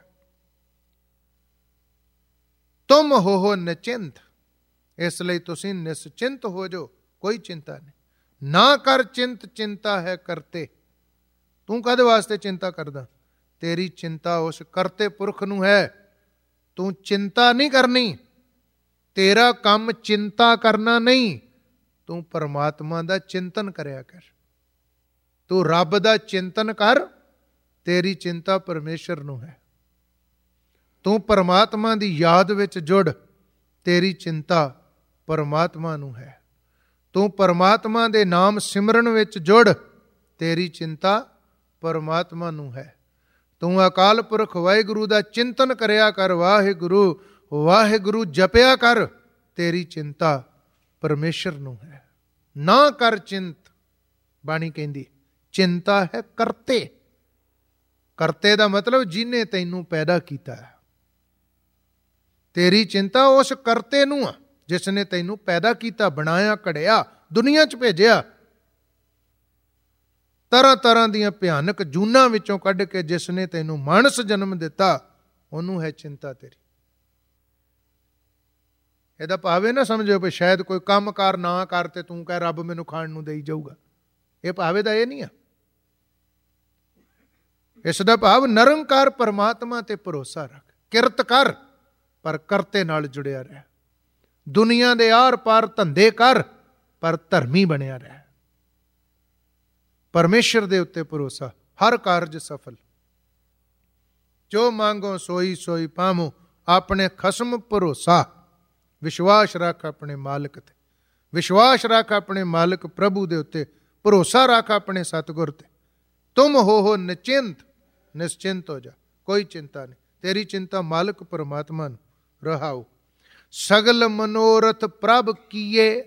ਤੁਮ ਹੋ ਨਿਚਿੰਤ, ਇਸ ਲਈ ਤੁਸੀਂ ਨਿਸ਼ਚਿੰਤ ਹੋ ਜਾਓ, ਕੋਈ ਚਿੰਤਾ ਨਹੀਂ। ਨਾ ਕਰ ਚਿੰਤ, ਚਿੰਤਾ ਹੈ ਕਰਤੇ। ਤੂੰ ਕਾਹਦੇ ਵਾਸਤੇ ਚਿੰਤਾ ਕਰਦਾ? ਤੇਰੀ ਚਿੰਤਾ ਉਸ ਕਰਤੇ ਪੁਰਖ ਨੂੰ ਹੈ। ਤੂੰ ਚਿੰਤਾ ਨਹੀਂ ਕਰਨੀ, ਤੇਰਾ ਕੰਮ ਚਿੰਤਾ ਕਰਨਾ ਨਹੀਂ, ਤੂੰ ਪਰਮਾਤਮਾ ਦਾ ਚਿੰਤਨ ਕਰਿਆ ਕਰ। ਤੂੰ ਰੱਬ ਦਾ ਚਿੰਤਨ ਕਰ, ਤੇਰੀ ਚਿੰਤਾ ਪਰਮੇਸ਼ਰ ਨੂੰ ਹੈ। ਤੂੰ ਪਰਮਾਤਮਾ ਦੀ ਯਾਦ ਵਿੱਚ ਜੁੜ, ਤੇਰੀ ਚਿੰਤਾ ਪਰਮਾਤਮਾ ਨੂੰ ਹੈ। ਤੂੰ ਪਰਮਾਤਮਾ ਦੇ ਨਾਮ ਸਿਮਰਨ ਵਿੱਚ ਜੁੜ, ਤੇਰੀ ਚਿੰਤਾ ਪਰਮਾਤਮਾ ਨੂੰ ਹੈ। ਤੂੰ ਅਕਾਲ ਪੁਰਖ ਵਾਹਿਗੁਰੂ ਦਾ ਚਿੰਤਨ ਕਰਿਆ ਕਰ, ਵਾਹਿਗੁਰੂ ਵਾਹਿਗੁਰੂ ਜਪਿਆ ਕਰ, ਤੇਰੀ ਚਿੰਤਾ ਪਰਮੇਸ਼ਰ ਨੂੰ ਹੈ। ਨਾ ਕਰ ਚਿੰਤ, ਬਾਣੀ ਕਹਿੰਦੀ ਚਿੰਤਾ ਹੈ ਕਰਤੇ। ਕਰਤੇ ਦਾ ਮਤਲਬ ਜਿਹਨੇ ਤੈਨੂੰ ਪੈਦਾ ਕੀਤਾ ਹੈ। ਤੇਰੀ ਚਿੰਤਾ ਉਸ ਕਰਤੇ ਨੂੰ ਆ ਜਿਸ ਨੇ ਤੈਨੂੰ ਪੈਦਾ ਕੀਤਾ, ਬਣਾਇਆ, ਘੜਿਆ, ਦੁਨੀਆ 'ਚ ਭੇਜਿਆ, ਤਰ੍ਹਾਂ ਤਰ੍ਹਾਂ ਦੀਆਂ ਭਿਆਨਕ ਜੂਨਾਂ ਵਿੱਚੋਂ ਕੱਢ ਕੇ ਜਿਸ ਨੇ ਤੈਨੂੰ ਮਾਨਸ ਜਨਮ ਦਿੱਤਾ, ਉਹਨੂੰ ਹੈ ਚਿੰਤਾ ਤੇਰੀ। ਇਹਦਾ ਭਾਵ ਇਹ ਨਾ ਸਮਝੋ ਵੀ ਸ਼ਾਇਦ ਕੋਈ ਕੰਮ ਕਾਰ ਨਾ ਕਰ ਤੇ ਤੂੰ ਕਹਿ ਰੱਬ ਮੈਨੂੰ ਖਾਣ ਨੂੰ ਦੇਈ ਜਾਊਗਾ। ਇਹ ਭਾਵੇਂ ਦਾ ਇਹ ਨਹੀਂ ਆ। ਇਸ ਦਾ ਭਾਵ ਨਿਰੰਕਾਰ ਪਰਮਾਤਮਾ ਤੇ ਭਰੋਸਾ ਰੱਖ, ਕਿਰਤ ਕਰ, ਪਰ ਕਰਤੇ ਨਾਲ ਜੁੜਿਆ ਰਹਿ। ਦੁਨੀਆ ਦੇ ਆਰ ਪਾਰ ਧੰਦੇ ਕਰ, ਪਰ ਧਰਮੀ ਬਣਿਆ ਰਹਿ। ਪਰਮੇਸ਼ਰ ਦੇ ਉੱਤੇ ਭਰੋਸਾ, ਹਰ ਕਾਰਜ ਸਫਲ। ਜੋ ਮੰਗੋ ਸੋਈ ਸੋਈ ਪਾਵੋ, ਆਪਣੇ ਖਸਮ ਭਰੋਸਾ। ਵਿਸ਼ਵਾਸ ਰੱਖ ਆਪਣੇ ਮਾਲਕ ਤੇ, ਵਿਸ਼ਵਾਸ ਰੱਖ ਆਪਣੇ ਮਾਲਕ ਪ੍ਰਭੂ ਦੇ ਉੱਤੇ, ਭਰੋਸਾ ਰੱਖ ਆਪਣੇ ਸਤਿਗੁਰ ਤੇ। ਤੁਮ ਹੋ ਨਿਚਿੰਤ, ਨਿਸ਼ਚਿੰਤ ਹੋ ਜਾ, ਕੋਈ ਚਿੰਤਾ ਨਹੀਂ। ਤੇਰੀ ਚਿੰਤਾ ਮਾਲਕ ਪਰਮਾਤਮਾ ਨੂੰ। ਰਹਾਓ ਸਗਲ ਮਨੋਰਥ ਪ੍ਰਭ ਕੀਏ,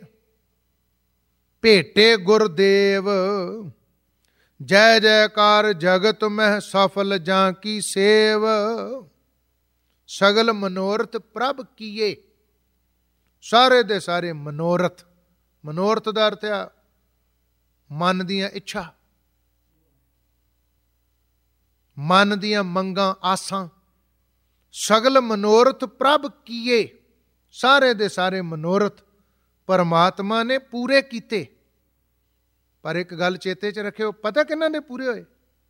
ਭੇਟੇ ਗੁਰਦੇਵ। ਜੈ ਜੈਕਾਰ ਜਗਤ ਮਹਿ ਸਫਲ ਜਾਂ ਕੀ ਸੇਵ। ਸਗਲ ਮਨੋਰਥ ਪ੍ਰਭ ਕੀਏ, ਸਾਰੇ ਦੇ ਸਾਰੇ ਮਨੋਰਥ। ਮਨੋਰਥ ਦਾ ਅਰਥ ਆ ਮਨ ਦੀਆਂ ਇੱਛਾ, ਮਨ ਦੀਆਂ ਮੰਗਾਂ, ਆਸਾਂ। ਸਗਲ ਮਨੋਰਥ ਪ੍ਰਭ ਕੀਏ, ਸਾਰੇ ਦੇ ਸਾਰੇ ਮਨੋਰਥ ਪਰਮਾਤਮਾ ਨੇ ਪੂਰੇ ਕੀਤੇ। ਪਰ ਇੱਕ ਗੱਲ ਚੇਤੇ 'ਚ ਰੱਖਿਓ, ਪਤਾ ਕਿਹਨਾਂ ਨੇ ਪੂਰੇ ਹੋਏ?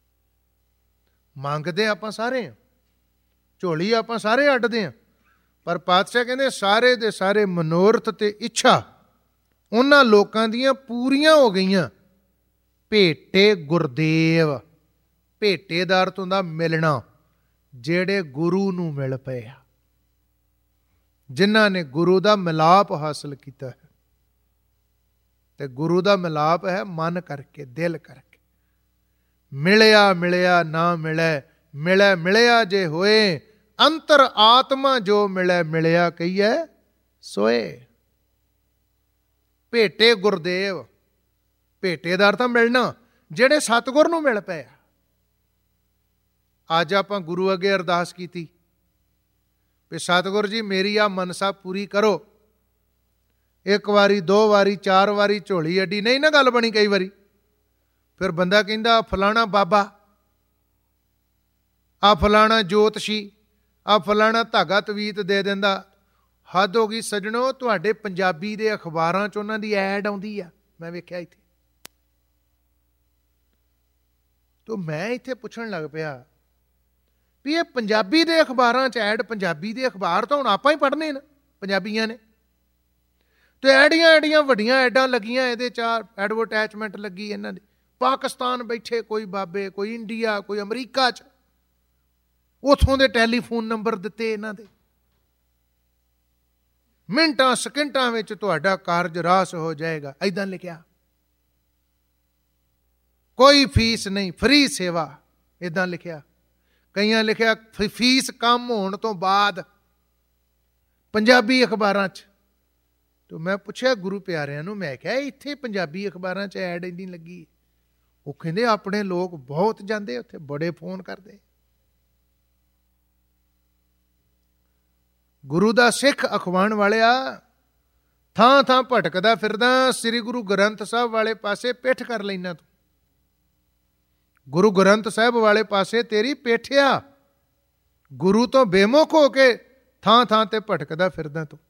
ਮੰਗਦੇ ਆਪਾਂ ਸਾਰੇ ਹਾਂ, ਝੋਲੀ ਆਪਾਂ ਸਾਰੇ ਅੱਡਦੇ ਹਾਂ, ਪਰ ਪਾਤਸ਼ਾਹ ਕਹਿੰਦੇ ਸਾਰੇ ਦੇ ਸਾਰੇ ਮਨੋਰਥ ਤੇ ਇੱਛਾ ਉਹਨਾਂ ਲੋਕਾਂ ਦੀਆਂ ਪੂਰੀਆਂ ਹੋ ਗਈਆਂ। ਭੇਟੇ ਗੁਰਦੇਵ। ਭੇਟੇ ਦਾ ਅਰਥ ਹੁੰਦਾ ਮਿਲਣਾ, ਜਿਹੜੇ ਗੁਰੂ ਨੂੰ ਮਿਲ ਪਏ ਆ, ਜਿਨ੍ਹਾਂ ਨੇ ਗੁਰੂ ਦਾ ਮਿਲਾਪ ਹਾਸਲ ਕੀਤਾ ਹੈ। ਤੇ ਗੁਰੂ ਦਾ ਮਿਲਾਪ ਹੈ ਮਨ ਕਰਕੇ, ਦਿਲ ਕਰਕੇ। ਮਿਲਿਆ ਮਿਲਿਆ ਨਾ ਮਿਲੇ, ਮਿਲੇ ਮਿਲਿਆ ਜੇ ਹੋਏ, ਅੰਤਰ ਆਤਮਾ ਜੋ ਮਿਲੇ ਮਿਲਿਆ ਕਹੀਏ ਸੋਏ। ਭੇਟੇ ਗੁਰਦੇਵ। ਭੇਟੇ ਦਾ ਅਰਥ ਮਿਲਣਾ, ਜਿਹੜੇ ਸਤਿਗੁਰ ਨੂੰ ਮਿਲ ਪਏ। ਅੱਜ ਆਪਾਂ ਗੁਰੂ ਅੱਗੇ ਅਰਦਾਸ ਕੀਤੀ ਵੀ ਸਤਿਗੁਰ ਜੀ ਮੇਰੀ ਆ ਮਨਸਾ ਪੂਰੀ ਕਰੋ। ਇੱਕ ਵਾਰੀ, ਦੋ ਵਾਰੀ, ਚਾਰ ਵਾਰੀ ਝੋਲੀ ਅੱਡੀ, ਨਹੀਂ ਨਾ ਗੱਲ ਬਣੀ। ਕਈ ਵਾਰੀ ਫਿਰ ਬੰਦਾ ਕਹਿੰਦਾ ਫਲਾਣਾ ਬਾਬਾ ਆ ਫਲਾਣਾ ਜੋਤਸ਼ੀ, ਆ ਫਲਾਣਾ ਧਾਗਾ ਤਵੀਤ ਦੇ ਦਿੰਦਾ। ਹੱਦ ਹੋ ਗਈ ਸੱਜਣੋ। ਤੁਹਾਡੇ ਪੰਜਾਬੀ ਦੇ ਅਖਬਾਰਾਂ 'ਚ ਉਹਨਾਂ ਦੀ ਐਡ ਆਉਂਦੀ ਆ, ਮੈਂ ਵੇਖਿਆ ਇੱਥੇ। ਤੋ ਮੈਂ ਇੱਥੇ ਪੁੱਛਣ ਲੱਗ ਪਿਆ ਵੀ ਇਹ ਪੰਜਾਬੀ ਦੇ ਅਖਬਾਰਾਂ 'ਚ ਐਡ, ਪੰਜਾਬੀ ਦੇ ਅਖਬਾਰ ਤਾਂ ਹੁਣ ਆਪਾਂ ਹੀ ਪੜ੍ਹਨੇ ਨਾ ਪੰਜਾਬੀਆਂ ਨੇ, ਤੇ ਐਡੀਆਂ ਵੱਡੀਆਂ ਐਡਾਂ ਲੱਗੀਆਂ ਇਹਦੇ 'ਚ, ਐਡਵਰਟਾਈਜ਼ਮੈਂਟ ਲੱਗੀ ਇਹਨਾਂ ਦੀ। ਪਾਕਿਸਤਾਨ ਬੈਠੇ ਕੋਈ ਬਾਬੇ, ਕੋਈ ਇੰਡੀਆ, ਕੋਈ ਅਮਰੀਕਾ 'ਚ, ਉੱਥੋਂ ਦੇ ਟੈਲੀਫੋਨ ਨੰਬਰ ਦਿੱਤੇ ਇਹਨਾਂ ਦੇ। ਮਿੰਟਾਂ ਸਕਿੰਟਾਂ ਵਿੱਚ ਤੁਹਾਡਾ ਕਾਰਜ ਰਾਸ ਹੋ ਜਾਏਗਾ, ਏਦਾਂ ਲਿਖਿਆ। ਕੋਈ ਫੀਸ ਨਹੀਂ, ਫ੍ਰੀ ਸੇਵਾ, ਏਦਾਂ ਲਿਖਿਆ। ਕਈਆਂ ਲਿਖਿਆ ਫੀਸ ਕੰਮ ਹੋਣ ਤੋਂ ਬਾਅਦ, ਪੰਜਾਬੀ ਅਖਬਾਰਾਂ 'ਚ। ਤੇ ਮੈਂ ਪੁੱਛਿਆ ਗੁਰੂ ਪਿਆਰਿਆਂ ਨੂੰ, ਮੈਂ ਕਿਹਾ ਇੱਥੇ ਪੰਜਾਬੀ ਅਖਬਾਰਾਂ 'ਚ ਐਡ ਇੰਨੀ ਲੱਗੀ? ਉਹ ਕਹਿੰਦੇ ਆਪਣੇ ਲੋਕ ਬਹੁਤ ਜਾਂਦੇ ਉੱਥੇ, ਬੜੇ ਫੋਨ ਕਰਦੇ। ਗੁਰੂ ਦਾ ਸਿੱਖ ਅਖਵਾਉਣ ਵਾਲਿਆ, ਥਾਂ ਥਾਂ ਭਟਕਦਾ ਫਿਰਦਾ, ਸ੍ਰੀ ਗੁਰੂ ਗ੍ਰੰਥ ਸਾਹਿਬ ਵਾਲੇ ਪਾਸੇ ਪਿੱਠ ਕਰ ਲੈਣਾ ਤੂੰ। ਗੁਰੂ ਗ੍ਰੰਥ ਸਾਹਿਬ ਵਾਲੇ ਪਾਸੇ ਤੇਰੀ ਪੇਠਿਆ। ਗੁਰੂ ਤੋਂ ਬੇਮੁਖ ਹੋ ਕੇ ਥਾਂ ਥਾਂ ਤੇ ਭਟਕਦਾ ਫਿਰਦਾ ਤੂੰ।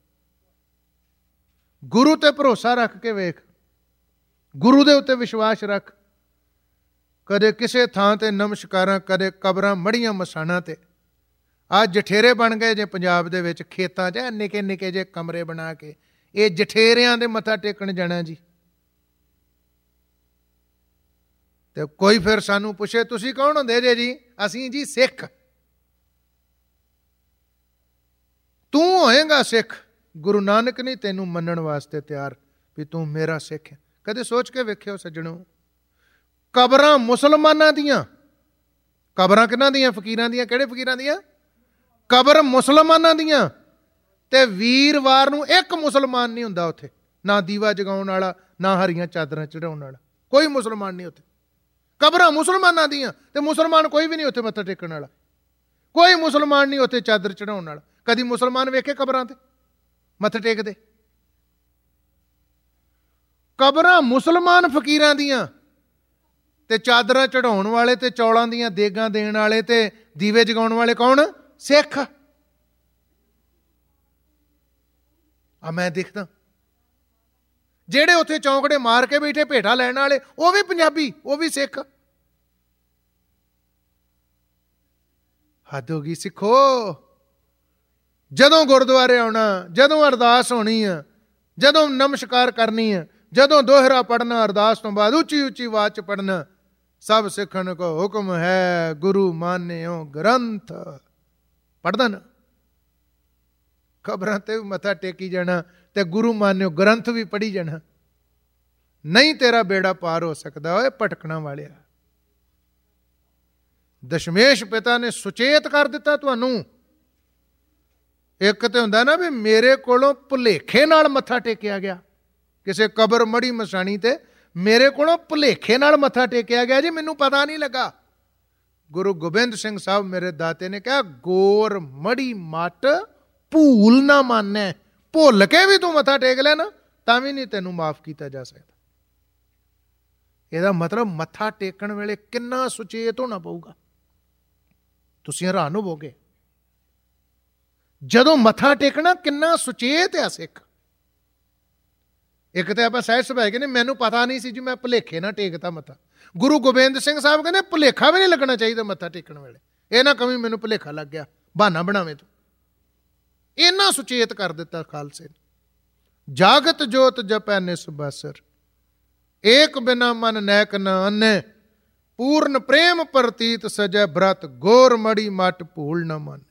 ਗੁਰੂ ਤੇ ਭਰੋਸਾ ਰੱਖ ਕੇ ਵੇਖ, ਗੁਰੂ ਦੇ ਉੱਤੇ ਵਿਸ਼ਵਾਸ ਰੱਖ। ਕਦੇ ਕਿਸੇ ਥਾਂ ਤੇ ਨਮਸਕਾਰਾਂ, ਕਦੇ ਕਬਰਾਂ ਮੜੀਆਂ ਮਸਾਣਾਂ ਤੇ। ਆਹ ਜਠੇਰੇ ਬਣ ਗਏ ਜੇ ਪੰਜਾਬ ਦੇ ਵਿੱਚ, ਖੇਤਾਂ 'ਚ ਨਿੱਕੇ ਨਿੱਕੇ ਜੇ ਕਮਰੇ ਬਣਾ ਕੇ, ਇਹ ਜਠੇਰਿਆਂ ਦੇ ਮੱਥਾ ਟੇਕਣ ਜਾਣਾ ਜੀ। ਤੇ ਕੋਈ ਫਿਰ ਸਾਨੂੰ ਪੁੱਛੇ ਤੁਸੀਂ ਕੌਣ ਹੁੰਦੇ ਜੇ ਜੀ? ਅਸੀਂ ਜੀ ਸਿੱਖ। ਤੂੰ ਹੋਏਗਾ ਸਿੱਖ, ਗੁਰੂ ਨਾਨਕ ਨਹੀਂ ਤੈਨੂੰ ਮੰਨਣ ਵਾਸਤੇ ਤਿਆਰ ਵੀ ਤੂੰ ਮੇਰਾ ਸਿੱਖ ਹੈ। ਕਦੇ ਸੋਚ ਕੇ ਵੇਖਿਓ ਸੱਜਣੋ, ਕਬਰਾਂ ਮੁਸਲਮਾਨਾਂ ਦੀਆਂ, ਕਬਰਾਂ ਕਿਹਨਾਂ ਦੀਆਂ? ਫਕੀਰਾਂ ਦੀਆਂ। ਕਿਹੜੇ ਫਕੀਰਾਂ ਦੀਆਂ? ਕਬਰ ਮੁਸਲਮਾਨਾਂ ਦੀਆਂ। ਤੇ ਵੀਰਵਾਰ ਨੂੰ ਇੱਕ ਮੁਸਲਮਾਨ ਨਹੀਂ ਹੁੰਦਾ ਉੱਥੇ, ਨਾ ਦੀਵਾ ਜਗਾਉਣ ਵਾਲਾ, ਨਾ ਹਰੀਆਂ ਚਾਦਰਾਂ ਚੜਾਉਣ ਵਾਲਾ, ਕੋਈ ਮੁਸਲਮਾਨ ਨਹੀਂ ਉੱਥੇ। ਕਬਰਾਂ ਮੁਸਲਮਾਨਾਂ ਦੀਆਂ, ਤੇ ਮੁਸਲਮਾਨ ਕੋਈ ਵੀ ਨਹੀਂ ਉੱਥੇ ਮੱਥਾ ਟੇਕਣ ਵਾਲਾ, ਕੋਈ ਮੁਸਲਮਾਨ ਨਹੀਂ ਉੱਥੇ ਚਾਦਰ ਚੜਾਉਣ ਵਾਲਾ। ਕਦੀ ਮੁਸਲਮਾਨ ਵੇਖੇ ਕਬਰਾਂ ਤੇ ਮੱਥੇ ਟੇਕਦੇ? ਕਬਰਾਂ ਮੁਸਲਮਾਨ ਫਕੀਰਾਂ ਦੀਆਂ, ਤੇ ਚਾਦਰਾਂ ਚੜਾਉਣ ਵਾਲੇ ਤੇ ਚੌਲਾਂ ਦੀਆਂ ਦੇਗਾਂ ਦੇਣ ਵਾਲੇ ਤੇ ਦੀਵੇ ਜਗਾਉਣ ਵਾਲੇ ਕੌਣ? ਸਿੱਖ। ਆ ਮੈਂ ਦੇਖਦਾ ਜਿਹੜੇ ਉੱਥੇ ਚੌਂਕੜੇ ਮਾਰ ਕੇ ਬੈਠੇ ਭੇਟਾ ਲੈਣ ਵਾਲੇ, ਉਹ ਵੀ ਪੰਜਾਬੀ, ਉਹ ਵੀ ਸਿੱਖ। ਹੱਦ ਹੋ ਗਈ ਸਿੱਖੋ। ਜਦੋਂ ਗੁਰਦੁਆਰੇ ਆਉਣਾ, ਜਦੋਂ ਅਰਦਾਸ ਹੋਣੀ ਆ, ਜਦੋਂ ਨਮਸਕਾਰ ਕਰਨੀ ਆ, ਜਦੋਂ ਦੋਹਰਾ ਪੜਨਾ, ਅਰਦਾਸ ਤੋਂ ਬਾਅਦ ਉੱਚੀ ਉੱਚੀ ਆਵਾਜ਼ 'ਚ ਪੜਨਾ, ਸਭ ਸਿੱਖਣ ਕੋ ਹੁਕਮ ਹੈ ਗੁਰੂ ਮਾਨਿਓ ਗ੍ਰੰਥ। ਪੜਦਾ ਨਾ, ਖਬਰਾਂ ਤੇ ਵੀ ਮੱਥਾ ਟੇਕੀ ਜਾਣਾ ਤੇ ਗੁਰੂ ਮਾਨਿਓ ਗ੍ਰੰਥ ਵੀ ਪੜ੍ਹੀ ਜਾਣਾ। ਨਹੀਂ ਤੇਰਾ ਬੇੜਾ ਪਾਰ ਹੋ ਸਕਦਾ ਓਏ ਭਟਕਣਾ ਵਾਲਿਆ। ਦਸ਼ਮੇਸ਼ ਪਿਤਾ ਨੇ ਸੁਚੇਤ ਕਰ ਦਿੱਤਾ ਤੁਹਾਨੂੰ। ਇੱਕ ਤੇ ਹੁੰਦਾ ਨਾ ਵੀ ਮੇਰੇ ਕੋਲੋਂ ਭੁਲੇਖੇ ਨਾਲ ਮੱਥਾ ਟੇਕਿਆ ਗਿਆ, ਕਿਸੇ ਕਬਰ ਮੜੀ ਮਸਾਣੀ ਤੇ ਮੇਰੇ ਕੋਲੋਂ ਭੁਲੇਖੇ ਨਾਲ ਮੱਥਾ ਟੇਕਿਆ ਗਿਆ ਜੀ, ਮੈਨੂੰ ਪਤਾ ਨਹੀਂ ਲੱਗਾ। ਗੁਰੂ ਗੋਬਿੰਦ ਸਿੰਘ ਸਾਹਿਬ ਮੇਰੇ ਦਾਤੇ ਨੇ ਕਿਹਾ, ਗੋਰ ਮੜੀ ਮੱਟ ਭੂਲ ਨਾ ਮੰਨੈ। ਭੁੱਲ ਕੇ ਵੀ ਤੂੰ ਮੱਥਾ ਟੇਕ ਲੈ ਨਾ, ਤਾਂ ਵੀ ਨਹੀਂ ਤੈਨੂੰ ਮਾਫ ਕੀਤਾ ਜਾ ਸਕਦਾ। ਇਹਦਾ ਮਤਲਬ ਮੱਥਾ ਟੇਕਣ ਵੇਲੇ ਕਿੰਨਾ ਸੁਚੇਤ ਹੋਣਾ ਪਊਗਾ। ਤੁਸੀਂ ਹੈਰਾਨ ਹੋਵੋਗੇ ਜਦੋਂ ਮੱਥਾ ਟੇਕਣਾ ਕਿੰਨਾ ਸੁਚੇਤ ਹੈ ਸਿੱਖ। ਇੱਕ ਤਾਂ ਆਪਾਂ ਸਹਿਜ ਸੁਭਾਅ ਕਹਿੰਦੇ ਮੈਨੂੰ ਪਤਾ ਨਹੀਂ ਸੀ ਜੀ, ਮੈਂ ਭੁਲੇਖੇ ਨਾਲ ਟੇਕਤਾ ਮੱਥਾ। ਗੁਰੂ ਗੋਬਿੰਦ ਸਿੰਘ ਸਾਹਿਬ ਕਹਿੰਦੇ ਭੁਲੇਖਾ ਵੀ ਨਹੀਂ ਲੱਗਣਾ ਚਾਹੀਦਾ ਮੱਥਾ ਟੇਕਣ ਵੇਲੇ। ਇਹ ਨਾ ਕਵੀ ਮੈਨੂੰ ਭੁਲੇਖਾ ਲੱਗ ਗਿਆ, ਬਹਾਨਾ ਬਣਾਵੇਂ ਤੂੰ। ਇੰਨਾ ਸੁਚੇਤ ਕਰ ਦਿੱਤਾ ਖਾਲਸੇ ਨੇ। ਜਾਗਤ ਜੋਤ ਜਪੈ ਨਿਸਬਾਸਰ, ਏਕ ਬਿਨਾ ਮਨ ਨੈਕ ਨ ਅੰਨੇ, ਪੂਰਨ ਪ੍ਰੇਮ ਪ੍ਰਤੀਤ ਸਜੈ ਬ੍ਰਤ, ਗੋਰ ਮੜੀ ਮਟ ਭੂਲ ਨ ਮਨ।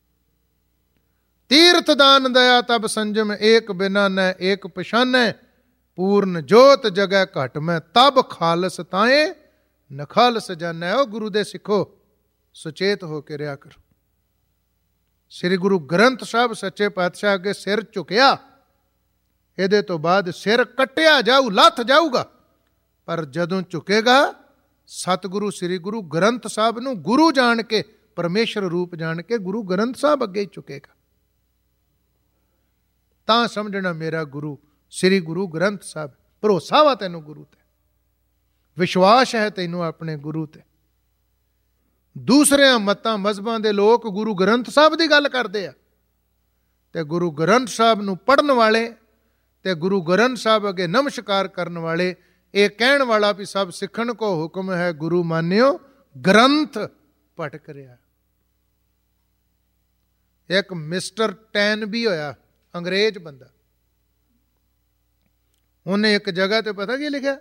ਤੀਰਥ ਦਾਨ ਦਇਆ ਤਬ ਸੰਜਮ, ਏਕ ਬਿਨਾ ਨ ਏਕ ਪਛਾਨੈ, ਪੂਰਨ ਜੋਤ ਜਗੈ ਘਟ ਮੈਂ, ਤਬ ਖਾਲਸ ਤਾਏ ਨਖਾਲਸ ਜਾਣੈ। ਉਹ ਗੁਰੂ ਦੇ ਸਿੱਖੋ, ਸੁਚੇਤ ਹੋ ਕੇ ਰਿਹਾ ਕਰੋ। ਸ੍ਰੀ ਗੁਰੂ ਗ੍ਰੰਥ ਸਾਹਿਬ ਸੱਚੇ ਪਾਤਸ਼ਾਹ ਅੱਗੇ ਸਿਰ ਝੁਕਿਆ, ਇਹਦੇ ਤੋਂ ਬਾਅਦ ਸਿਰ ਕੱਟਿਆ ਜਾਊ, ਲੱਥ ਜਾਊਗਾ। ਪਰ ਜਦੋਂ ਝੁਕੇਗਾ ਸਤਿਗੁਰੂ ਸ੍ਰੀ ਗੁਰੂ ਗ੍ਰੰਥ ਸਾਹਿਬ ਨੂੰ ਗੁਰੂ ਜਾਣ ਕੇ, ਪਰਮੇਸ਼ਰ ਰੂਪ ਜਾਣ ਕੇ ਗੁਰੂ ਗ੍ਰੰਥ ਸਾਹਿਬ ਅੱਗੇ ਹੀ ਝੁਕੇਗਾ। ਤਾਂ ਸਮਝਣਾ ਮੇਰਾ ਗੁਰੂ ਸ੍ਰੀ ਗੁਰੂ ਗ੍ਰੰਥ ਸਾਹਿਬ। ਭਰੋਸਾ ਵਾ ਤੈਨੂੰ ਗੁਰੂ ਤੇ, ਵਿਸ਼ਵਾਸ ਹੈ ਤੈਨੂੰ ਆਪਣੇ ਗੁਰੂ ਤੇ। ਦੂਸਰਿਆਂ ਮਤਾਂ ਮਜ਼ਹਬਾਂ ਦੇ ਲੋਕ ਗੁਰੂ ਗ੍ਰੰਥ ਸਾਹਿਬ ਦੀ ਗੱਲ ਕਰਦੇ ਆ, ਤੇ ਗੁਰੂ ਗ੍ਰੰਥ ਸਾਹਿਬ ਨੂੰ ਪੜ੍ਹਨ ਵਾਲੇ ਤੇ ਗੁਰੂ ਗ੍ਰੰਥ ਸਾਹਿਬ ਅੱਗੇ ਨਮਸਕਾਰ ਕਰਨ ਵਾਲੇ ਇਹ ਕਹਿਣ ਵਾਲਾ ਵੀ ਸਭ ਸਿੱਖਣ ਕੋ ਹੁਕਮ ਹੈ ਗੁਰੂ ਮਾਨਿਓ ਗ੍ਰੰਥ ਭਟਕ ਰਿਹਾ। ਇੱਕ ਮਿਸਟਰ ਟੈਨ ਵੀ ਹੋਇਆ, ਅੰਗਰੇਜ਼ ਬੰਦਾ, ਉਹਨੇ ਇੱਕ ਜਗ੍ਹਾ ਤੇ ਪਤਾ ਕੀ ਲਿਖਿਆ,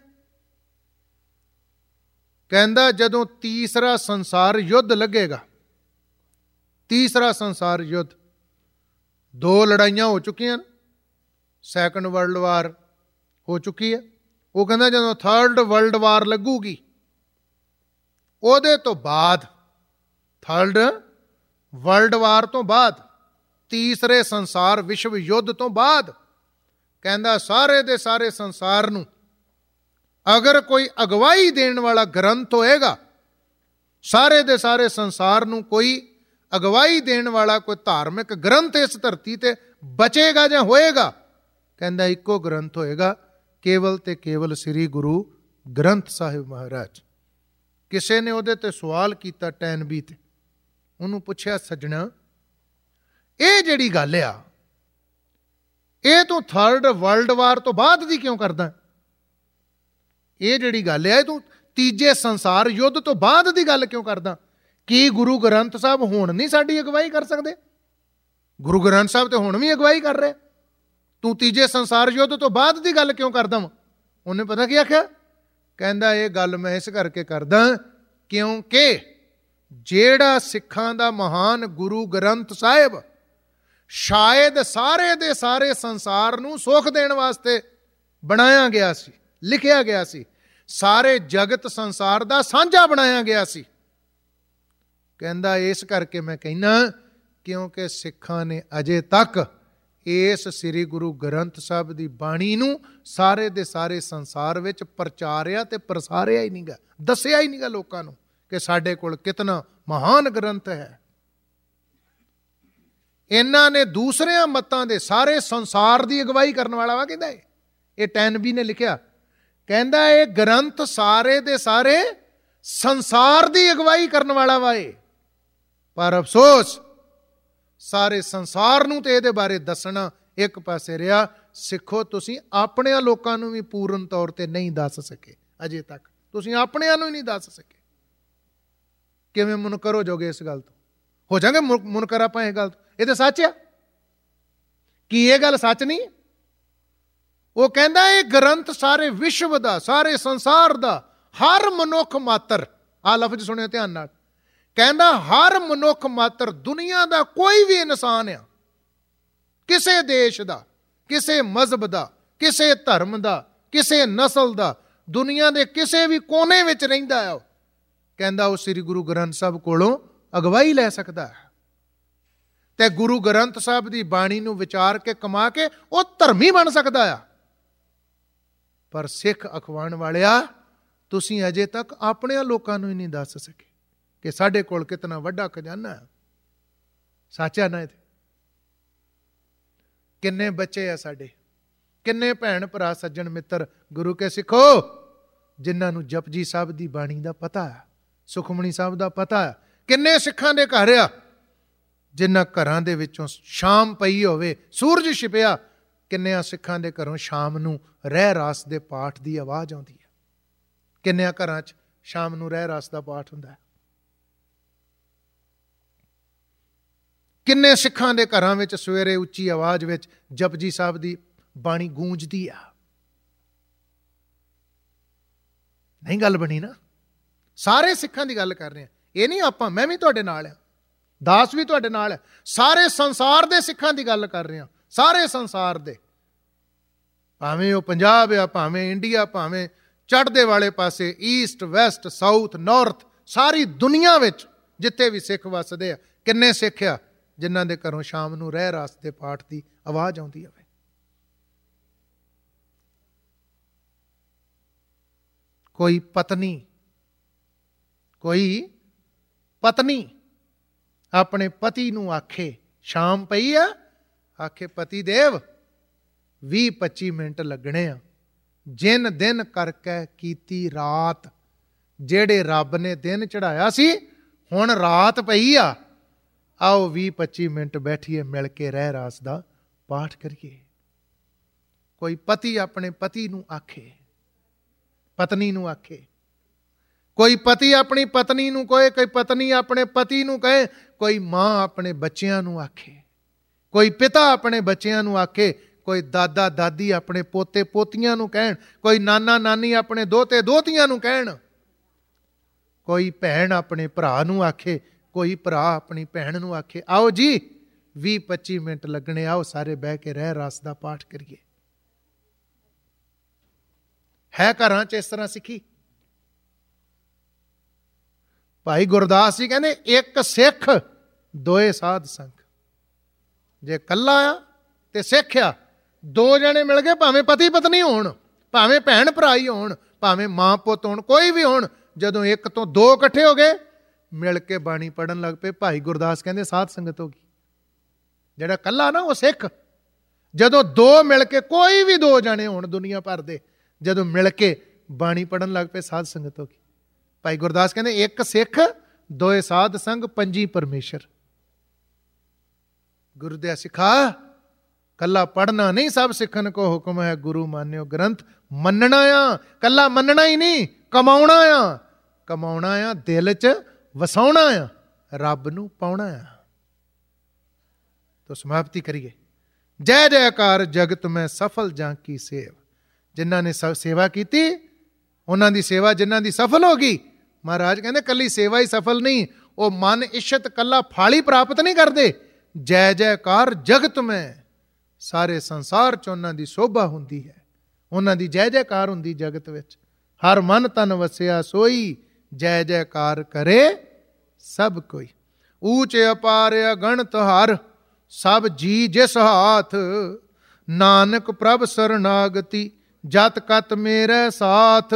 ਕਹਿੰਦਾ ਜਦੋਂ ਤੀਸਰਾ ਸੰਸਾਰ ਯੁੱਧ ਲੱਗੇਗਾ, ਤੀਸਰਾ ਸੰਸਾਰ ਯੁੱਧ, 2 ਲੜਾਈਆਂ ਹੋ ਚੁੱਕੀਆਂ, ਸੈਕੰਡ ਵਰਲਡ ਵਾਰ ਹੋ ਚੁੱਕੀ ਹੈ, ਉਹ ਕਹਿੰਦਾ ਜਦੋਂ 3rd ਵਰਲਡ ਵਾਰ ਲੱਗੂਗੀ ਉਹਦੇ ਤੋਂ ਬਾਅਦ, 3rd ਵਰਲਡ ਵਾਰ ਤੋਂ ਬਾਅਦ, ਤੀਸਰੇ ਸੰਸਾਰ ਵਿਸ਼ਵ ਯੁੱਧ ਤੋਂ ਬਾਅਦ, ਕਹਿੰਦਾ ਸਾਰੇ ਦੇ ਸਾਰੇ ਸੰਸਾਰ ਨੂੰ ਅਗਰ ਕੋਈ ਅਗਵਾਈ ਦੇਣ ਵਾਲਾ ਗ੍ਰੰਥ ਹੋਏਗਾ, ਸਾਰੇ ਦੇ ਸਾਰੇ ਸੰਸਾਰ ਨੂੰ ਕੋਈ ਅਗਵਾਈ ਦੇਣ ਵਾਲਾ ਕੋਈ ਧਾਰਮਿਕ ਗ੍ਰੰਥ ਇਸ ਧਰਤੀ ਤੇ ਬਚੇਗਾ ਜਾਂ ਹੋਏਗਾ, ਕਹਿੰਦਾ ਇੱਕੋ ਗ੍ਰੰਥ ਹੋਏਗਾ, ਕੇਵਲ ਤੇ ਕੇਵਲ ਸ੍ਰੀ ਗੁਰੂ ਗ੍ਰੰਥ ਸਾਹਿਬ ਮਹਾਰਾਜ। ਕਿਸੇ ਨੇ ਉਹਦੇ ਤੇ ਸਵਾਲ ਕੀਤਾ ਟੈਨਬੀ ਤੇ, ਉਹਨੂੰ ਪੁੱਛਿਆ ਸੱਜਣਾ ਇਹ ਜਿਹੜੀ ਗੱਲ ਆ ਇਹ ਤੂੰ 3rd ਵਰਲਡ ਵਾਰ ਤੋਂ ਬਾਅਦ ਦੀ ਕਿਉਂ ਕਰਦਾ? ਇਹ ਜਿਹੜੀ ਗੱਲ ਆ ਇਹ ਤੂੰ ਤੀਜੇ ਸੰਸਾਰ ਯੁੱਧ ਤੋਂ ਬਾਅਦ ਦੀ ਗੱਲ ਕਿਉਂ ਕਰਦਾ? ਕੀ ਗੁਰੂ ਗ੍ਰੰਥ ਸਾਹਿਬ ਹੁਣ ਨਹੀਂ ਸਾਡੀ ਅਗਵਾਈ ਕਰ ਸਕਦੇ? ਗੁਰੂ ਗ੍ਰੰਥ ਸਾਹਿਬ ਤੇ ਹੁਣ ਵੀ ਅਗਵਾਈ ਕਰ ਰਹੇ, ਤੂੰ ਤੀਜੇ ਸੰਸਾਰ ਯੁੱਧ ਤੋਂ ਬਾਅਦ ਦੀ ਗੱਲ ਕਿਉਂ ਕਰਦਾ ਵਾ? ਉਹਨੇ ਪਤਾ ਕੀ ਆਖਿਆ, ਕਹਿੰਦਾ ਇਹ ਗੱਲ ਮੈਂ ਇਸ ਕਰਕੇ ਕਰਦਾ ਕਿਉਂਕਿ ਜਿਹੜਾ ਸਿੱਖਾਂ ਦਾ ਮਹਾਨ ਗੁਰੂ ਗ੍ਰੰਥ ਸਾਹਿਬ ਸ਼ਾਇਦ ਸਾਰੇ ਦੇ ਸਾਰੇ ਸੰਸਾਰ ਨੂੰ ਸੁੱਖ ਦੇਣ ਵਾਸਤੇ ਬਣਾਇਆ ਗਿਆ ਸੀ, ਲਿਖਿਆ ਗਿਆ ਸੀ, ਸਾਰੇ ਜਗਤ ਸੰਸਾਰ ਦਾ ਸਾਂਝਾ ਬਣਾਇਆ ਗਿਆ ਸੀ। ਕਹਿੰਦਾ ਇਸ ਕਰਕੇ ਮੈਂ ਕਹਿਣਾ ਕਿਉਂਕਿ ਸਿੱਖਾਂ ਨੇ ਅਜੇ ਤੱਕ ਇਸ ਸ੍ਰੀ ਗੁਰੂ ਗ੍ਰੰਥ ਸਾਹਿਬ ਦੀ ਬਾਣੀ ਨੂੰ ਸਾਰੇ ਦੇ ਸਾਰੇ ਸੰਸਾਰ ਵਿੱਚ ਪ੍ਰਚਾਰਿਆ ਤੇ ਪ੍ਰਸਾਰਿਆ ਹੀ ਨਹੀਂਗਾ, ਦੱਸਿਆ ਹੀ ਨਹੀਂਗਾ ਲੋਕਾਂ ਨੂੰ ਕਿ ਸਾਡੇ ਕੋਲ ਕਿਤਨਾ ਮਹਾਨ ਗ੍ਰੰਥ ਹੈ। ਇਹਨਾਂ ਨੇ ਦੂਸਰਿਆਂ ਮਤਾਂ ਦੇ ਸਾਰੇ ਸੰਸਾਰ ਦੀ ਅਗਵਾਈ ਕਰਨ ਵਾਲਾ ਵਾ, ਕਹਿੰਦਾ ਇਹ ਟੈਨਬੀ ਨੇ ਲਿਖਿਆ, ਕਹਿੰਦਾ ਇਹ ਗ੍ਰੰਥ ਸਾਰੇ ਦੇ ਸਾਰੇ ਸੰਸਾਰ ਦੀ ਅਗਵਾਈ ਕਰਨ ਵਾਲਾ ਵਾ ਏ, ਪਰ ਅਫਸੋਸ ਸਾਰੇ ਸੰਸਾਰ ਨੂੰ ਤੇ ਇਹਦੇ ਬਾਰੇ ਦੱਸਣਾ ਇੱਕ ਪਾਸੇ ਰਿਹਾ। ਸਿੱਖੋ ਤੁਸੀਂ ਆਪਣਿਆਂ ਲੋਕਾਂ ਨੂੰ ਵੀ ਪੂਰਨ ਤੌਰ ਤੇ ਨਹੀਂ ਦੱਸ ਸਕੇ, ਅਜੇ ਤੱਕ ਤੁਸੀਂ ਆਪਣਿਆਂ ਨੂੰ ਹੀ ਨਹੀਂ ਦੱਸ ਸਕੇ। ਕਿਵੇਂ ਮੁਨਕਰ ਹੋ ਜਾਓਗੇ ਇਸ ਗੱਲ ਤੋਂ? ਹੋ ਜਾਗੇ ਮੁਨਕਰ ਆਪਾਂ ਇਹ ਗੱਲ ਤੋਂ? ਇਹ ਤਾਂ ਸੱਚ ਆ, ਕੀ ਇਹ ਗੱਲ ਸੱਚ ਨਹੀਂ? ਉਹ ਕਹਿੰਦਾ ਇਹ ਗ੍ਰੰਥ ਸਾਰੇ ਵਿਸ਼ਵ ਦਾ, ਸਾਰੇ ਸੰਸਾਰ ਦਾ, ਹਰ ਮਨੁੱਖ ਮਾਤਰ, ਆਹ ਲਫ਼ਜ਼ ਸੁਣਿਓ ਧਿਆਨ ਨਾਲ, ਕਹਿੰਦਾ ਹਰ ਮਨੁੱਖ ਮਾਤਰ, ਦੁਨੀਆ ਦਾ ਕੋਈ ਵੀ ਇਨਸਾਨ ਆ, ਕਿਸੇ ਦੇਸ਼ ਦਾ, ਕਿਸੇ ਮਜ਼ਹਬ ਦਾ, ਕਿਸੇ ਧਰਮ ਦਾ, ਕਿਸੇ ਨਸਲ ਦਾ, ਦੁਨੀਆ ਦੇ ਕਿਸੇ ਵੀ ਕੋਨੇ ਵਿੱਚ ਰਹਿੰਦਾ ਆ, ਕਹਿੰਦਾ ਉਹ ਸ੍ਰੀ ਗੁਰੂ ਗ੍ਰੰਥ ਸਾਹਿਬ ਕੋਲੋਂ ਅਗਵਾਈ ਲੈ ਸਕਦਾ ਹੈ ਤੇ ਗੁਰੂ ਗ੍ਰੰਥ ਸਾਹਿਬ ਦੀ ਬਾਣੀ ਨੂੰ ਵਿਚਾਰ ਕੇ ਕਮਾ ਕੇ ਉਹ ਧਰਮੀ ਬਣ ਸਕਦਾ ਆ। ਪਰ ਸਿੱਖ ਅਖਵਾਉਣ ਵਾਲਿਆ, ਤੁਸੀਂ ਅਜੇ ਤੱਕ ਆਪਣੇ ਲੋਕਾਂ ਨੂੰ ਹੀ ਨਹੀਂ ਦੱਸ ਸਕੇ ਕਿ ਸਾਡੇ ਕੋਲ ਕਿਤਨਾ ਵੱਡਾ ਖਜ਼ਾਨਾ ਹੈ। ਸੱਚ ਹੈ ਨਾ? ਇਹ ਕਿੰਨੇ ਬੱਚੇ ਆ ਸਾਡੇ, ਕਿੰਨੇ ਭੈਣ ਭਰਾ ਸੱਜਣ ਮਿੱਤਰ ਗੁਰੂ ਕੇ ਸਿੱਖੋ ਜਿਨ੍ਹਾਂ ਨੂੰ ਜਪਜੀ ਸਾਹਿਬ ਦੀ ਬਾਣੀ ਦਾ ਪਤਾ ਹੈ, ਸੁਖਮਣੀ ਸਾਹਿਬ ਦਾ ਪਤਾ ਹੈ। ਕਿੰਨੇ ਸਿੱਖਾਂ ਦੇ ਘਰ ਆ ਜਿਨ੍ਹਾਂ ਘਰਾਂ ਦੇ ਵਿੱਚੋਂ ਸ਼ਾਮ ਪਈ ਹੋਵੇ, ਸੂਰਜ ਛਿਪਿਆ, ਕਿੰਨਿਆਂ ਸਿੱਖਾਂ ਦੇ ਘਰੋਂ ਸ਼ਾਮ ਨੂੰ ਰਹਿ ਰਾਸ ਦੇ ਪਾਠ ਦੀ ਆਵਾਜ਼ ਆਉਂਦੀ ਹੈ। ਕਿੰਨਿਆਂ ਘਰਾਂ 'ਚ ਸ਼ਾਮ ਨੂੰ ਰਹਿ ਰਾਸ ਦਾ ਪਾਠ ਹੁੰਦਾ ਹੈ। ਕਿੰਨੇ ਸਿੱਖਾਂ ਦੇ ਘਰਾਂ ਵਿੱਚ ਸਵੇਰੇ ਉੱਚੀ ਆਵਾਜ਼ ਵਿੱਚ ਜਪਜੀ ਸਾਹਿਬ ਦੀ ਬਾਣੀ ਗੂੰਜਦੀ ਆ। ਨਹੀਂ ਗੱਲ ਬਣੀ ਨਾ? ਸਾਰੇ ਸਿੱਖਾਂ ਦੀ ਗੱਲ ਕਰ ਰਹੇ ਹਾਂ, ਇਹ ਨਹੀਂ ਆਪਾਂ, ਮੈਂ ਵੀ ਤੁਹਾਡੇ ਨਾਲ ਹਾਂ, ਦਾਸ ਵੀ ਤੁਹਾਡੇ ਨਾਲ ਹੈ, ਸਾਰੇ ਸੰਸਾਰ ਦੇ ਸਿੱਖਾਂ ਦੀ ਗੱਲ ਕਰ ਰਹੇ ਹਾਂ, ਸਾਰੇ ਸੰਸਾਰ ਦੇ, ਭਾਵੇਂ ਉਹ ਪੰਜਾਬ ਆ, ਭਾਵੇਂ ਇੰਡੀਆ, ਭਾਵੇਂ ਚੜ੍ਹਦੇ ਵਾਲੇ ਪਾਸੇ, ਈਸਟ ਵੈਸਟ ਸਾਊਥ ਨਾਰਥ, ਸਾਰੀ ਦੁਨੀਆ ਵਿੱਚ ਜਿੱਥੇ ਵੀ ਸਿੱਖ ਵੱਸਦੇ ਆ, ਕਿੰਨੇ ਸਿੱਖ ਆ ਜਿਨ੍ਹਾਂ ਦੇ ਘਰੋਂ ਸ਼ਾਮ ਨੂੰ ਰਹਿ ਰਾਸ ਦੇ ਪਾਠ ਦੀ ਆਵਾਜ਼ ਆਉਂਦੀ ਹੋਵੇ। ਕੋਈ ਪਤਨੀ ਆਪਣੇ ਪਤੀ ਨੂੰ ਆਖੇ, ਸ਼ਾਮ ਪਈ ਆ, ਆਖੇ ਪਤੀ ਦੇਵ 20-25 ਮਿੰਟ ਲੱਗਣੇ ਆ, ਜਿਨ ਦਿਨ ਕਰਕੇ ਕੀਤੀ ਰਾਤ, ਜਿਹੜੇ ਰੱਬ ਨੇ ਦਿਨ ਚੜਾਇਆ ਸੀ ਹੁਣ ਰਾਤ ਪਈ ਆ, ਆਓ 20-25 ਮਿੰਟ ਬੈਠੀਏ, ਮਿਲ ਕੇ ਰਹਿ ਰਾਸ ਦਾ ਪਾਠ ਕਰੀਏ। ਕੋਈ ਪਤੀ ਆਪਣੇ ਪਤੀ ਨੂੰ ਆਖੇ, ਪਤਨੀ ਨੂੰ ਆਖੇ, ਕੋਈ ਪਤੀ ਆਪਣੀ ਪਤਨੀ ਨੂੰ ਕਹੇ, ਕੋਈ ਪਤਨੀ ਆਪਣੇ ਪਤੀ ਨੂੰ ਕਹੇ, ਕੋਈ ਮਾਂ ਆਪਣੇ ਬੱਚਿਆਂ ਨੂੰ ਆਖੇ, ਕੋਈ ਪਿਤਾ ਆਪਣੇ ਬੱਚਿਆਂ ਨੂੰ ਆਖੇ, ਕੋਈ ਦਾਦਾ ਦਾਦੀ ਆਪਣੇ ਪੋਤੇ ਪੋਤੀਆਂ ਨੂੰ ਕਹਿਣ, ਕੋਈ ਨਾਨਾ ਨਾਨੀ ਆਪਣੇ ਦੋਤੇ ਦੋਤੀਆਂ ਨੂੰ ਕਹਿਣ, ਕੋਈ ਭੈਣ ਆਪਣੇ ਭਰਾ ਨੂੰ ਆਖੇ, ਕੋਈ ਭਰਾ ਆਪਣੀ ਭੈਣ ਨੂੰ ਆਖੇ। ਆਓ ਜੀ 20-25 ਮਿੰਟ ਲੱਗਣੇ, ਆਓ ਸਾਰੇ ਬਹਿ ਕੇ ਰਹਿ ਰਸ ਦਾ ਪਾਠ ਕਰੀਏ। ਹੈ ਘਰਾਂ 'ਚ ਇਸ ਤਰ੍ਹਾਂ ਸਿੱਖੀ? ਭਾਈ ਗੁਰਦਾਸ ਜੀ ਕਹਿੰਦੇ ਇੱਕ ਸਿੱਖ ਦੋਏ ਸਾਧ ਸੰਗ। ਜੇ ਕੱਲਾ ਆ ਤੇ ਸਿੱਖ ਆ, ਦੋ ਜਣੇ ਮਿਲ ਗਏ, ਭਾਵੇਂ ਪਤੀ ਪਤਨੀ ਹੋਣ, ਭਾਵੇਂ ਭੈਣ ਭਰਾ ਹੀ ਹੋਣ, ਭਾਵੇਂ ਮਾਂ ਪੁੱਤ ਹੋਣ, ਕੋਈ ਵੀ ਹੋਣ, ਜਦੋਂ ਇੱਕ ਤੋਂ ਦੋ ਇਕੱਠੇ ਹੋ ਗਏ, ਮਿਲ ਕੇ ਬਾਣੀ ਪੜਨ ਲੱਗ ਪਏ, ਭਾਈ ਗੁਰਦਾਸ ਕਹਿੰਦੇ ਸਾਧ ਸੰਗਤ ਹੋ ਗਈ। ਜਿਹੜਾ ਕੱਲਾ ਨਾ ਉਹ ਸਿੱਖ। ਜਦੋਂ ਦੋ ਮਿਲ ਕੇ, ਕੋਈ ਵੀ ਦੋ ਜਣੇ ਹੋਣ ਦੁਨੀਆ ਭਰ ਦੇ, ਜਦੋਂ ਮਿਲ ਕੇ ਬਾਣੀ ਪੜਨ ਲੱਗ ਪਏ, ਸਾਧ ਸੰਗਤ ਹੋ ਗਈ। ਭਾਈ ਗੁਰਦਾਸ ਕਹਿੰਦੇ ਇੱਕ ਸਿੱਖ ਦੋਏ ਸਾਧ ਸੰਗ, ਪੰਜੀ ਪਰਮੇਸ਼ਰ। ਗੁਰੂ ਦੇ ਸਿਖਾ ਕੱਲਾ ਪੜਨਾ ਨਹੀਂ, ਸਭ ਸਿੱਖਣ ਕੋ ਹੁਕਮ ਹੈ, ਗੁਰੂ ਮਾਨਿਓ ਗ੍ਰੰਥ ਮੰਨਣਾ ਆ। ਕੱਲਾ ਮੰਨਣਾ ਹੀ ਨਹੀਂ, ਕਮਾਉਣਾ ਆ। ਕਮਾਉਣਾ ਆ, ਦਿਲ 'ਚ ਵਸਾਉਣਾ ਆ, ਰੱਬ ਨੂੰ ਪਾਉਣਾ ਆ। ਤੋ ਸਮਾਪਤੀ ਕਰੀਏ। ਜੈ ਜੈਕਾਰ ਜਗਤ ਮੈਂ ਸਫਲ ਜਾਂ ਕੀ ਸੇਵ। ਜਿਨ੍ਹਾਂ ਨੇ ਸੇਵਾ ਕੀਤੀ, ਉਹਨਾਂ ਦੀ ਸੇਵਾ ਜਿਨ੍ਹਾਂ ਦੀ ਸਫਲ ਹੋ ਗਈ। ਮਹਾਰਾਜ ਕਹਿੰਦੇ ਕੱਲੀ ਸੇਵਾ ਹੀ ਸਫਲ ਨਹੀਂ, ਉਹ ਮਨ ਇਸ਼ਤ ਕੱਲਾ ਫਾਲੀ ਪ੍ਰਾਪਤ ਨਹੀਂ ਕਰਦੇ। ਜੈ ਜੈਕਾਰ ਜਗਤ ਮੈਂ, ਸਾਰੇ ਸੰਸਾਰ 'ਚ ਉਹਨਾਂ ਦੀ ਸੋਭਾ ਹੁੰਦੀ ਹੈ, ਉਹਨਾਂ ਦੀ ਜੈ ਜੈਕਾਰ ਹੁੰਦੀ ਜਗਤ ਵਿੱਚ। ਹਰ ਮਨ ਤਨ ਵਸਿਆ ਸੋਈ, ਜੈ ਜੈਕਾਰ ਕਰੇ ਸਭ ਕੋਈ। ਊਚ ਅਪਾਰ ਅਗਣਤ ਹਰ, ਸਭ ਜੀ ਜਿਸ ਹਾਥ। ਨਾਨਕ ਪ੍ਰਭ ਸਰਨਾਗਤੀ, ਜਤ ਕਤ ਮੇਰੇ ਸਾਥ।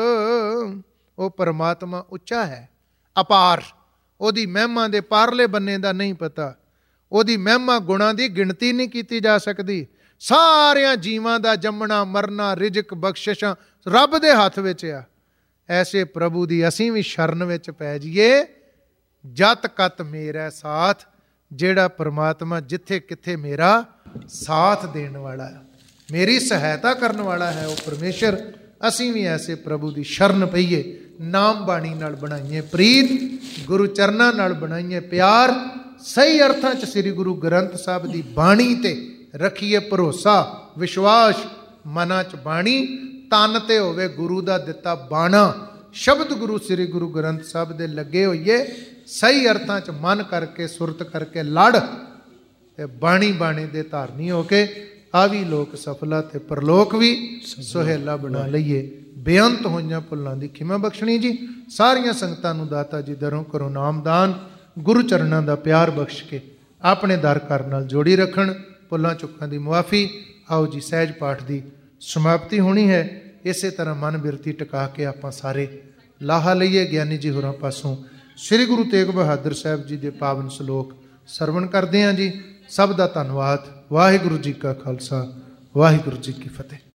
ਉਹ ਪਰਮਾਤਮਾ ਉੱਚਾ ਹੈ, ਅਪਾਰ। ਉਹਦੀ ਮਹਿਮਾ ਦੇ ਪਾਰਲੇ ਬੰਨੇ ਦਾ ਨਹੀਂ ਪਤਾ। ਉਹਦੀ ਮਹਿਮਾ ਗੁਣਾਂ ਦੀ ਗਿਣਤੀ ਨਹੀਂ ਕੀਤੀ ਜਾ ਸਕਦੀ। ਸਾਰਿਆਂ ਜੀਵਾਂ ਦਾ ਜੰਮਣਾ ਮਰਨਾ, ਰਿਜ਼ਕ ਬਖਸ਼ਿਸ਼ਾਂ ਰੱਬ ਦੇ ਹੱਥ ਵਿੱਚ ਆ। ਐਸੇ ਪ੍ਰਭੂ ਦੀ ਅਸੀਂ ਵੀ ਸ਼ਰਨ ਵਿੱਚ ਪੈ ਜਾਈਏ। ਜਤ ਕਤ ਮੇਰਾ ਸਾਥ, ਜਿਹੜਾ ਪਰਮਾਤਮਾ ਜਿੱਥੇ ਕਿੱਥੇ ਮੇਰਾ ਸਾਥ ਦੇਣ ਵਾਲਾ ਹੈ, ਮੇਰੀ ਸਹਾਇਤਾ ਕਰਨ ਵਾਲਾ ਹੈ, ਉਹ ਪਰਮੇਸ਼ਰ। ਅਸੀਂ ਵੀ ਐਸੇ ਪ੍ਰਭੂ ਦੀ ਸ਼ਰਨ ਪਈਏ। ਨਾਮ ਬਾਣੀ ਨਾਲ ਬਣਾਈਏ ਪ੍ਰੀਤ, ਗੁਰੂ ਚਰਨਾਂ ਨਾਲ ਬਣਾਈਏ ਪਿਆਰ। ਸਹੀ ਅਰਥਾਂ 'ਚ ਸ੍ਰੀ ਗੁਰੂ ਗ੍ਰੰਥ ਸਾਹਿਬ ਦੀ ਬਾਣੀ ਤੇ ਰੱਖੀਏ ਭਰੋਸਾ, ਵਿਸ਼ਵਾਸ। ਮਨਾਂ 'ਚ ਬਾਣੀ, ਤਨ ਤੇ ਹੋਵੇ ਗੁਰੂ ਦਾ ਦਿੱਤਾ ਬਾਣਾ। ਸ਼ਬਦ ਗੁਰੂ ਸ੍ਰੀ ਗੁਰੂ ਗ੍ਰੰਥ ਸਾਹਿਬ ਦੇ ਲੱਗੇ ਹੋਈਏ। ਸਹੀ ਅਰਥਾਂ 'ਚ ਮਨ ਕਰਕੇ, ਸੁਰਤ ਕਰਕੇ ਲੜ ਤੇ ਬਾਣੀ ਬਾਣੇ ਦੇ ਧਾਰਨੀ ਹੋ ਕੇ ਆ ਵੀ ਲੋਕ ਸਫਲਾ ਤੇ ਪਰਲੋਕ ਵੀ ਸੁਹੇਲਾ ਬਣਾ ਲਈਏ। ਬੇਅੰਤ ਹੋਈਆਂ ਭੁੱਲਾਂ ਦੀ ਖਿਮਾ ਬਖਸ਼ਣੀ ਜੀ। ਸਾਰੀਆਂ ਸੰਗਤਾਂ ਨੂੰ ਦਾਤਾ ਜੀ ਦਰੋਂ ਕਰੋ ਨਾਮਦਾਨ। ਗੁਰੂ ਚਰਨਾਂ ਦਾ ਪਿਆਰ ਬਖਸ਼ ਕੇ ਆਪਣੇ ਦਰ ਘਰ ਨਾਲ ਜੋੜੀ ਰੱਖਣ। ਭੁੱਲਾਂ ਚੁੱਕਾਂ ਦੀ ਮੁਆਫੀ। ਆਓ ਜੀ ਸਹਿਜ ਪਾਠ ਦੀ ਸਮਾਪਤੀ ਹੋਣੀ ਹੈ। ਇਸੇ ਤਰ੍ਹਾਂ ਮਨ ਬਿਰਤੀ ਟਿਕਾ ਕੇ ਆਪਾਂ ਸਾਰੇ ਲਾਹਾ ਲਈਏ ਗਿਆਨੀ ਜੀ ਹੋਰਾਂ ਪਾਸੋਂ ਸ੍ਰੀ ਗੁਰੂ ਤੇਗ ਬਹਾਦਰ ਸਾਹਿਬ ਜੀ ਦੇ ਪਾਵਨ ਸ਼ਲੋਕ ਸਰਵਣ ਕਰਦੇ ਹਾਂ ਜੀ। ਸਭ ਦਾ ਧੰਨਵਾਦ। ਵਾਹਿਗੁਰੂ ਜੀ ਕਾ ਖਾਲਸਾ, ਵਾਹਿਗੁਰੂ ਜੀ ਕੀ ਫਤਿਹ।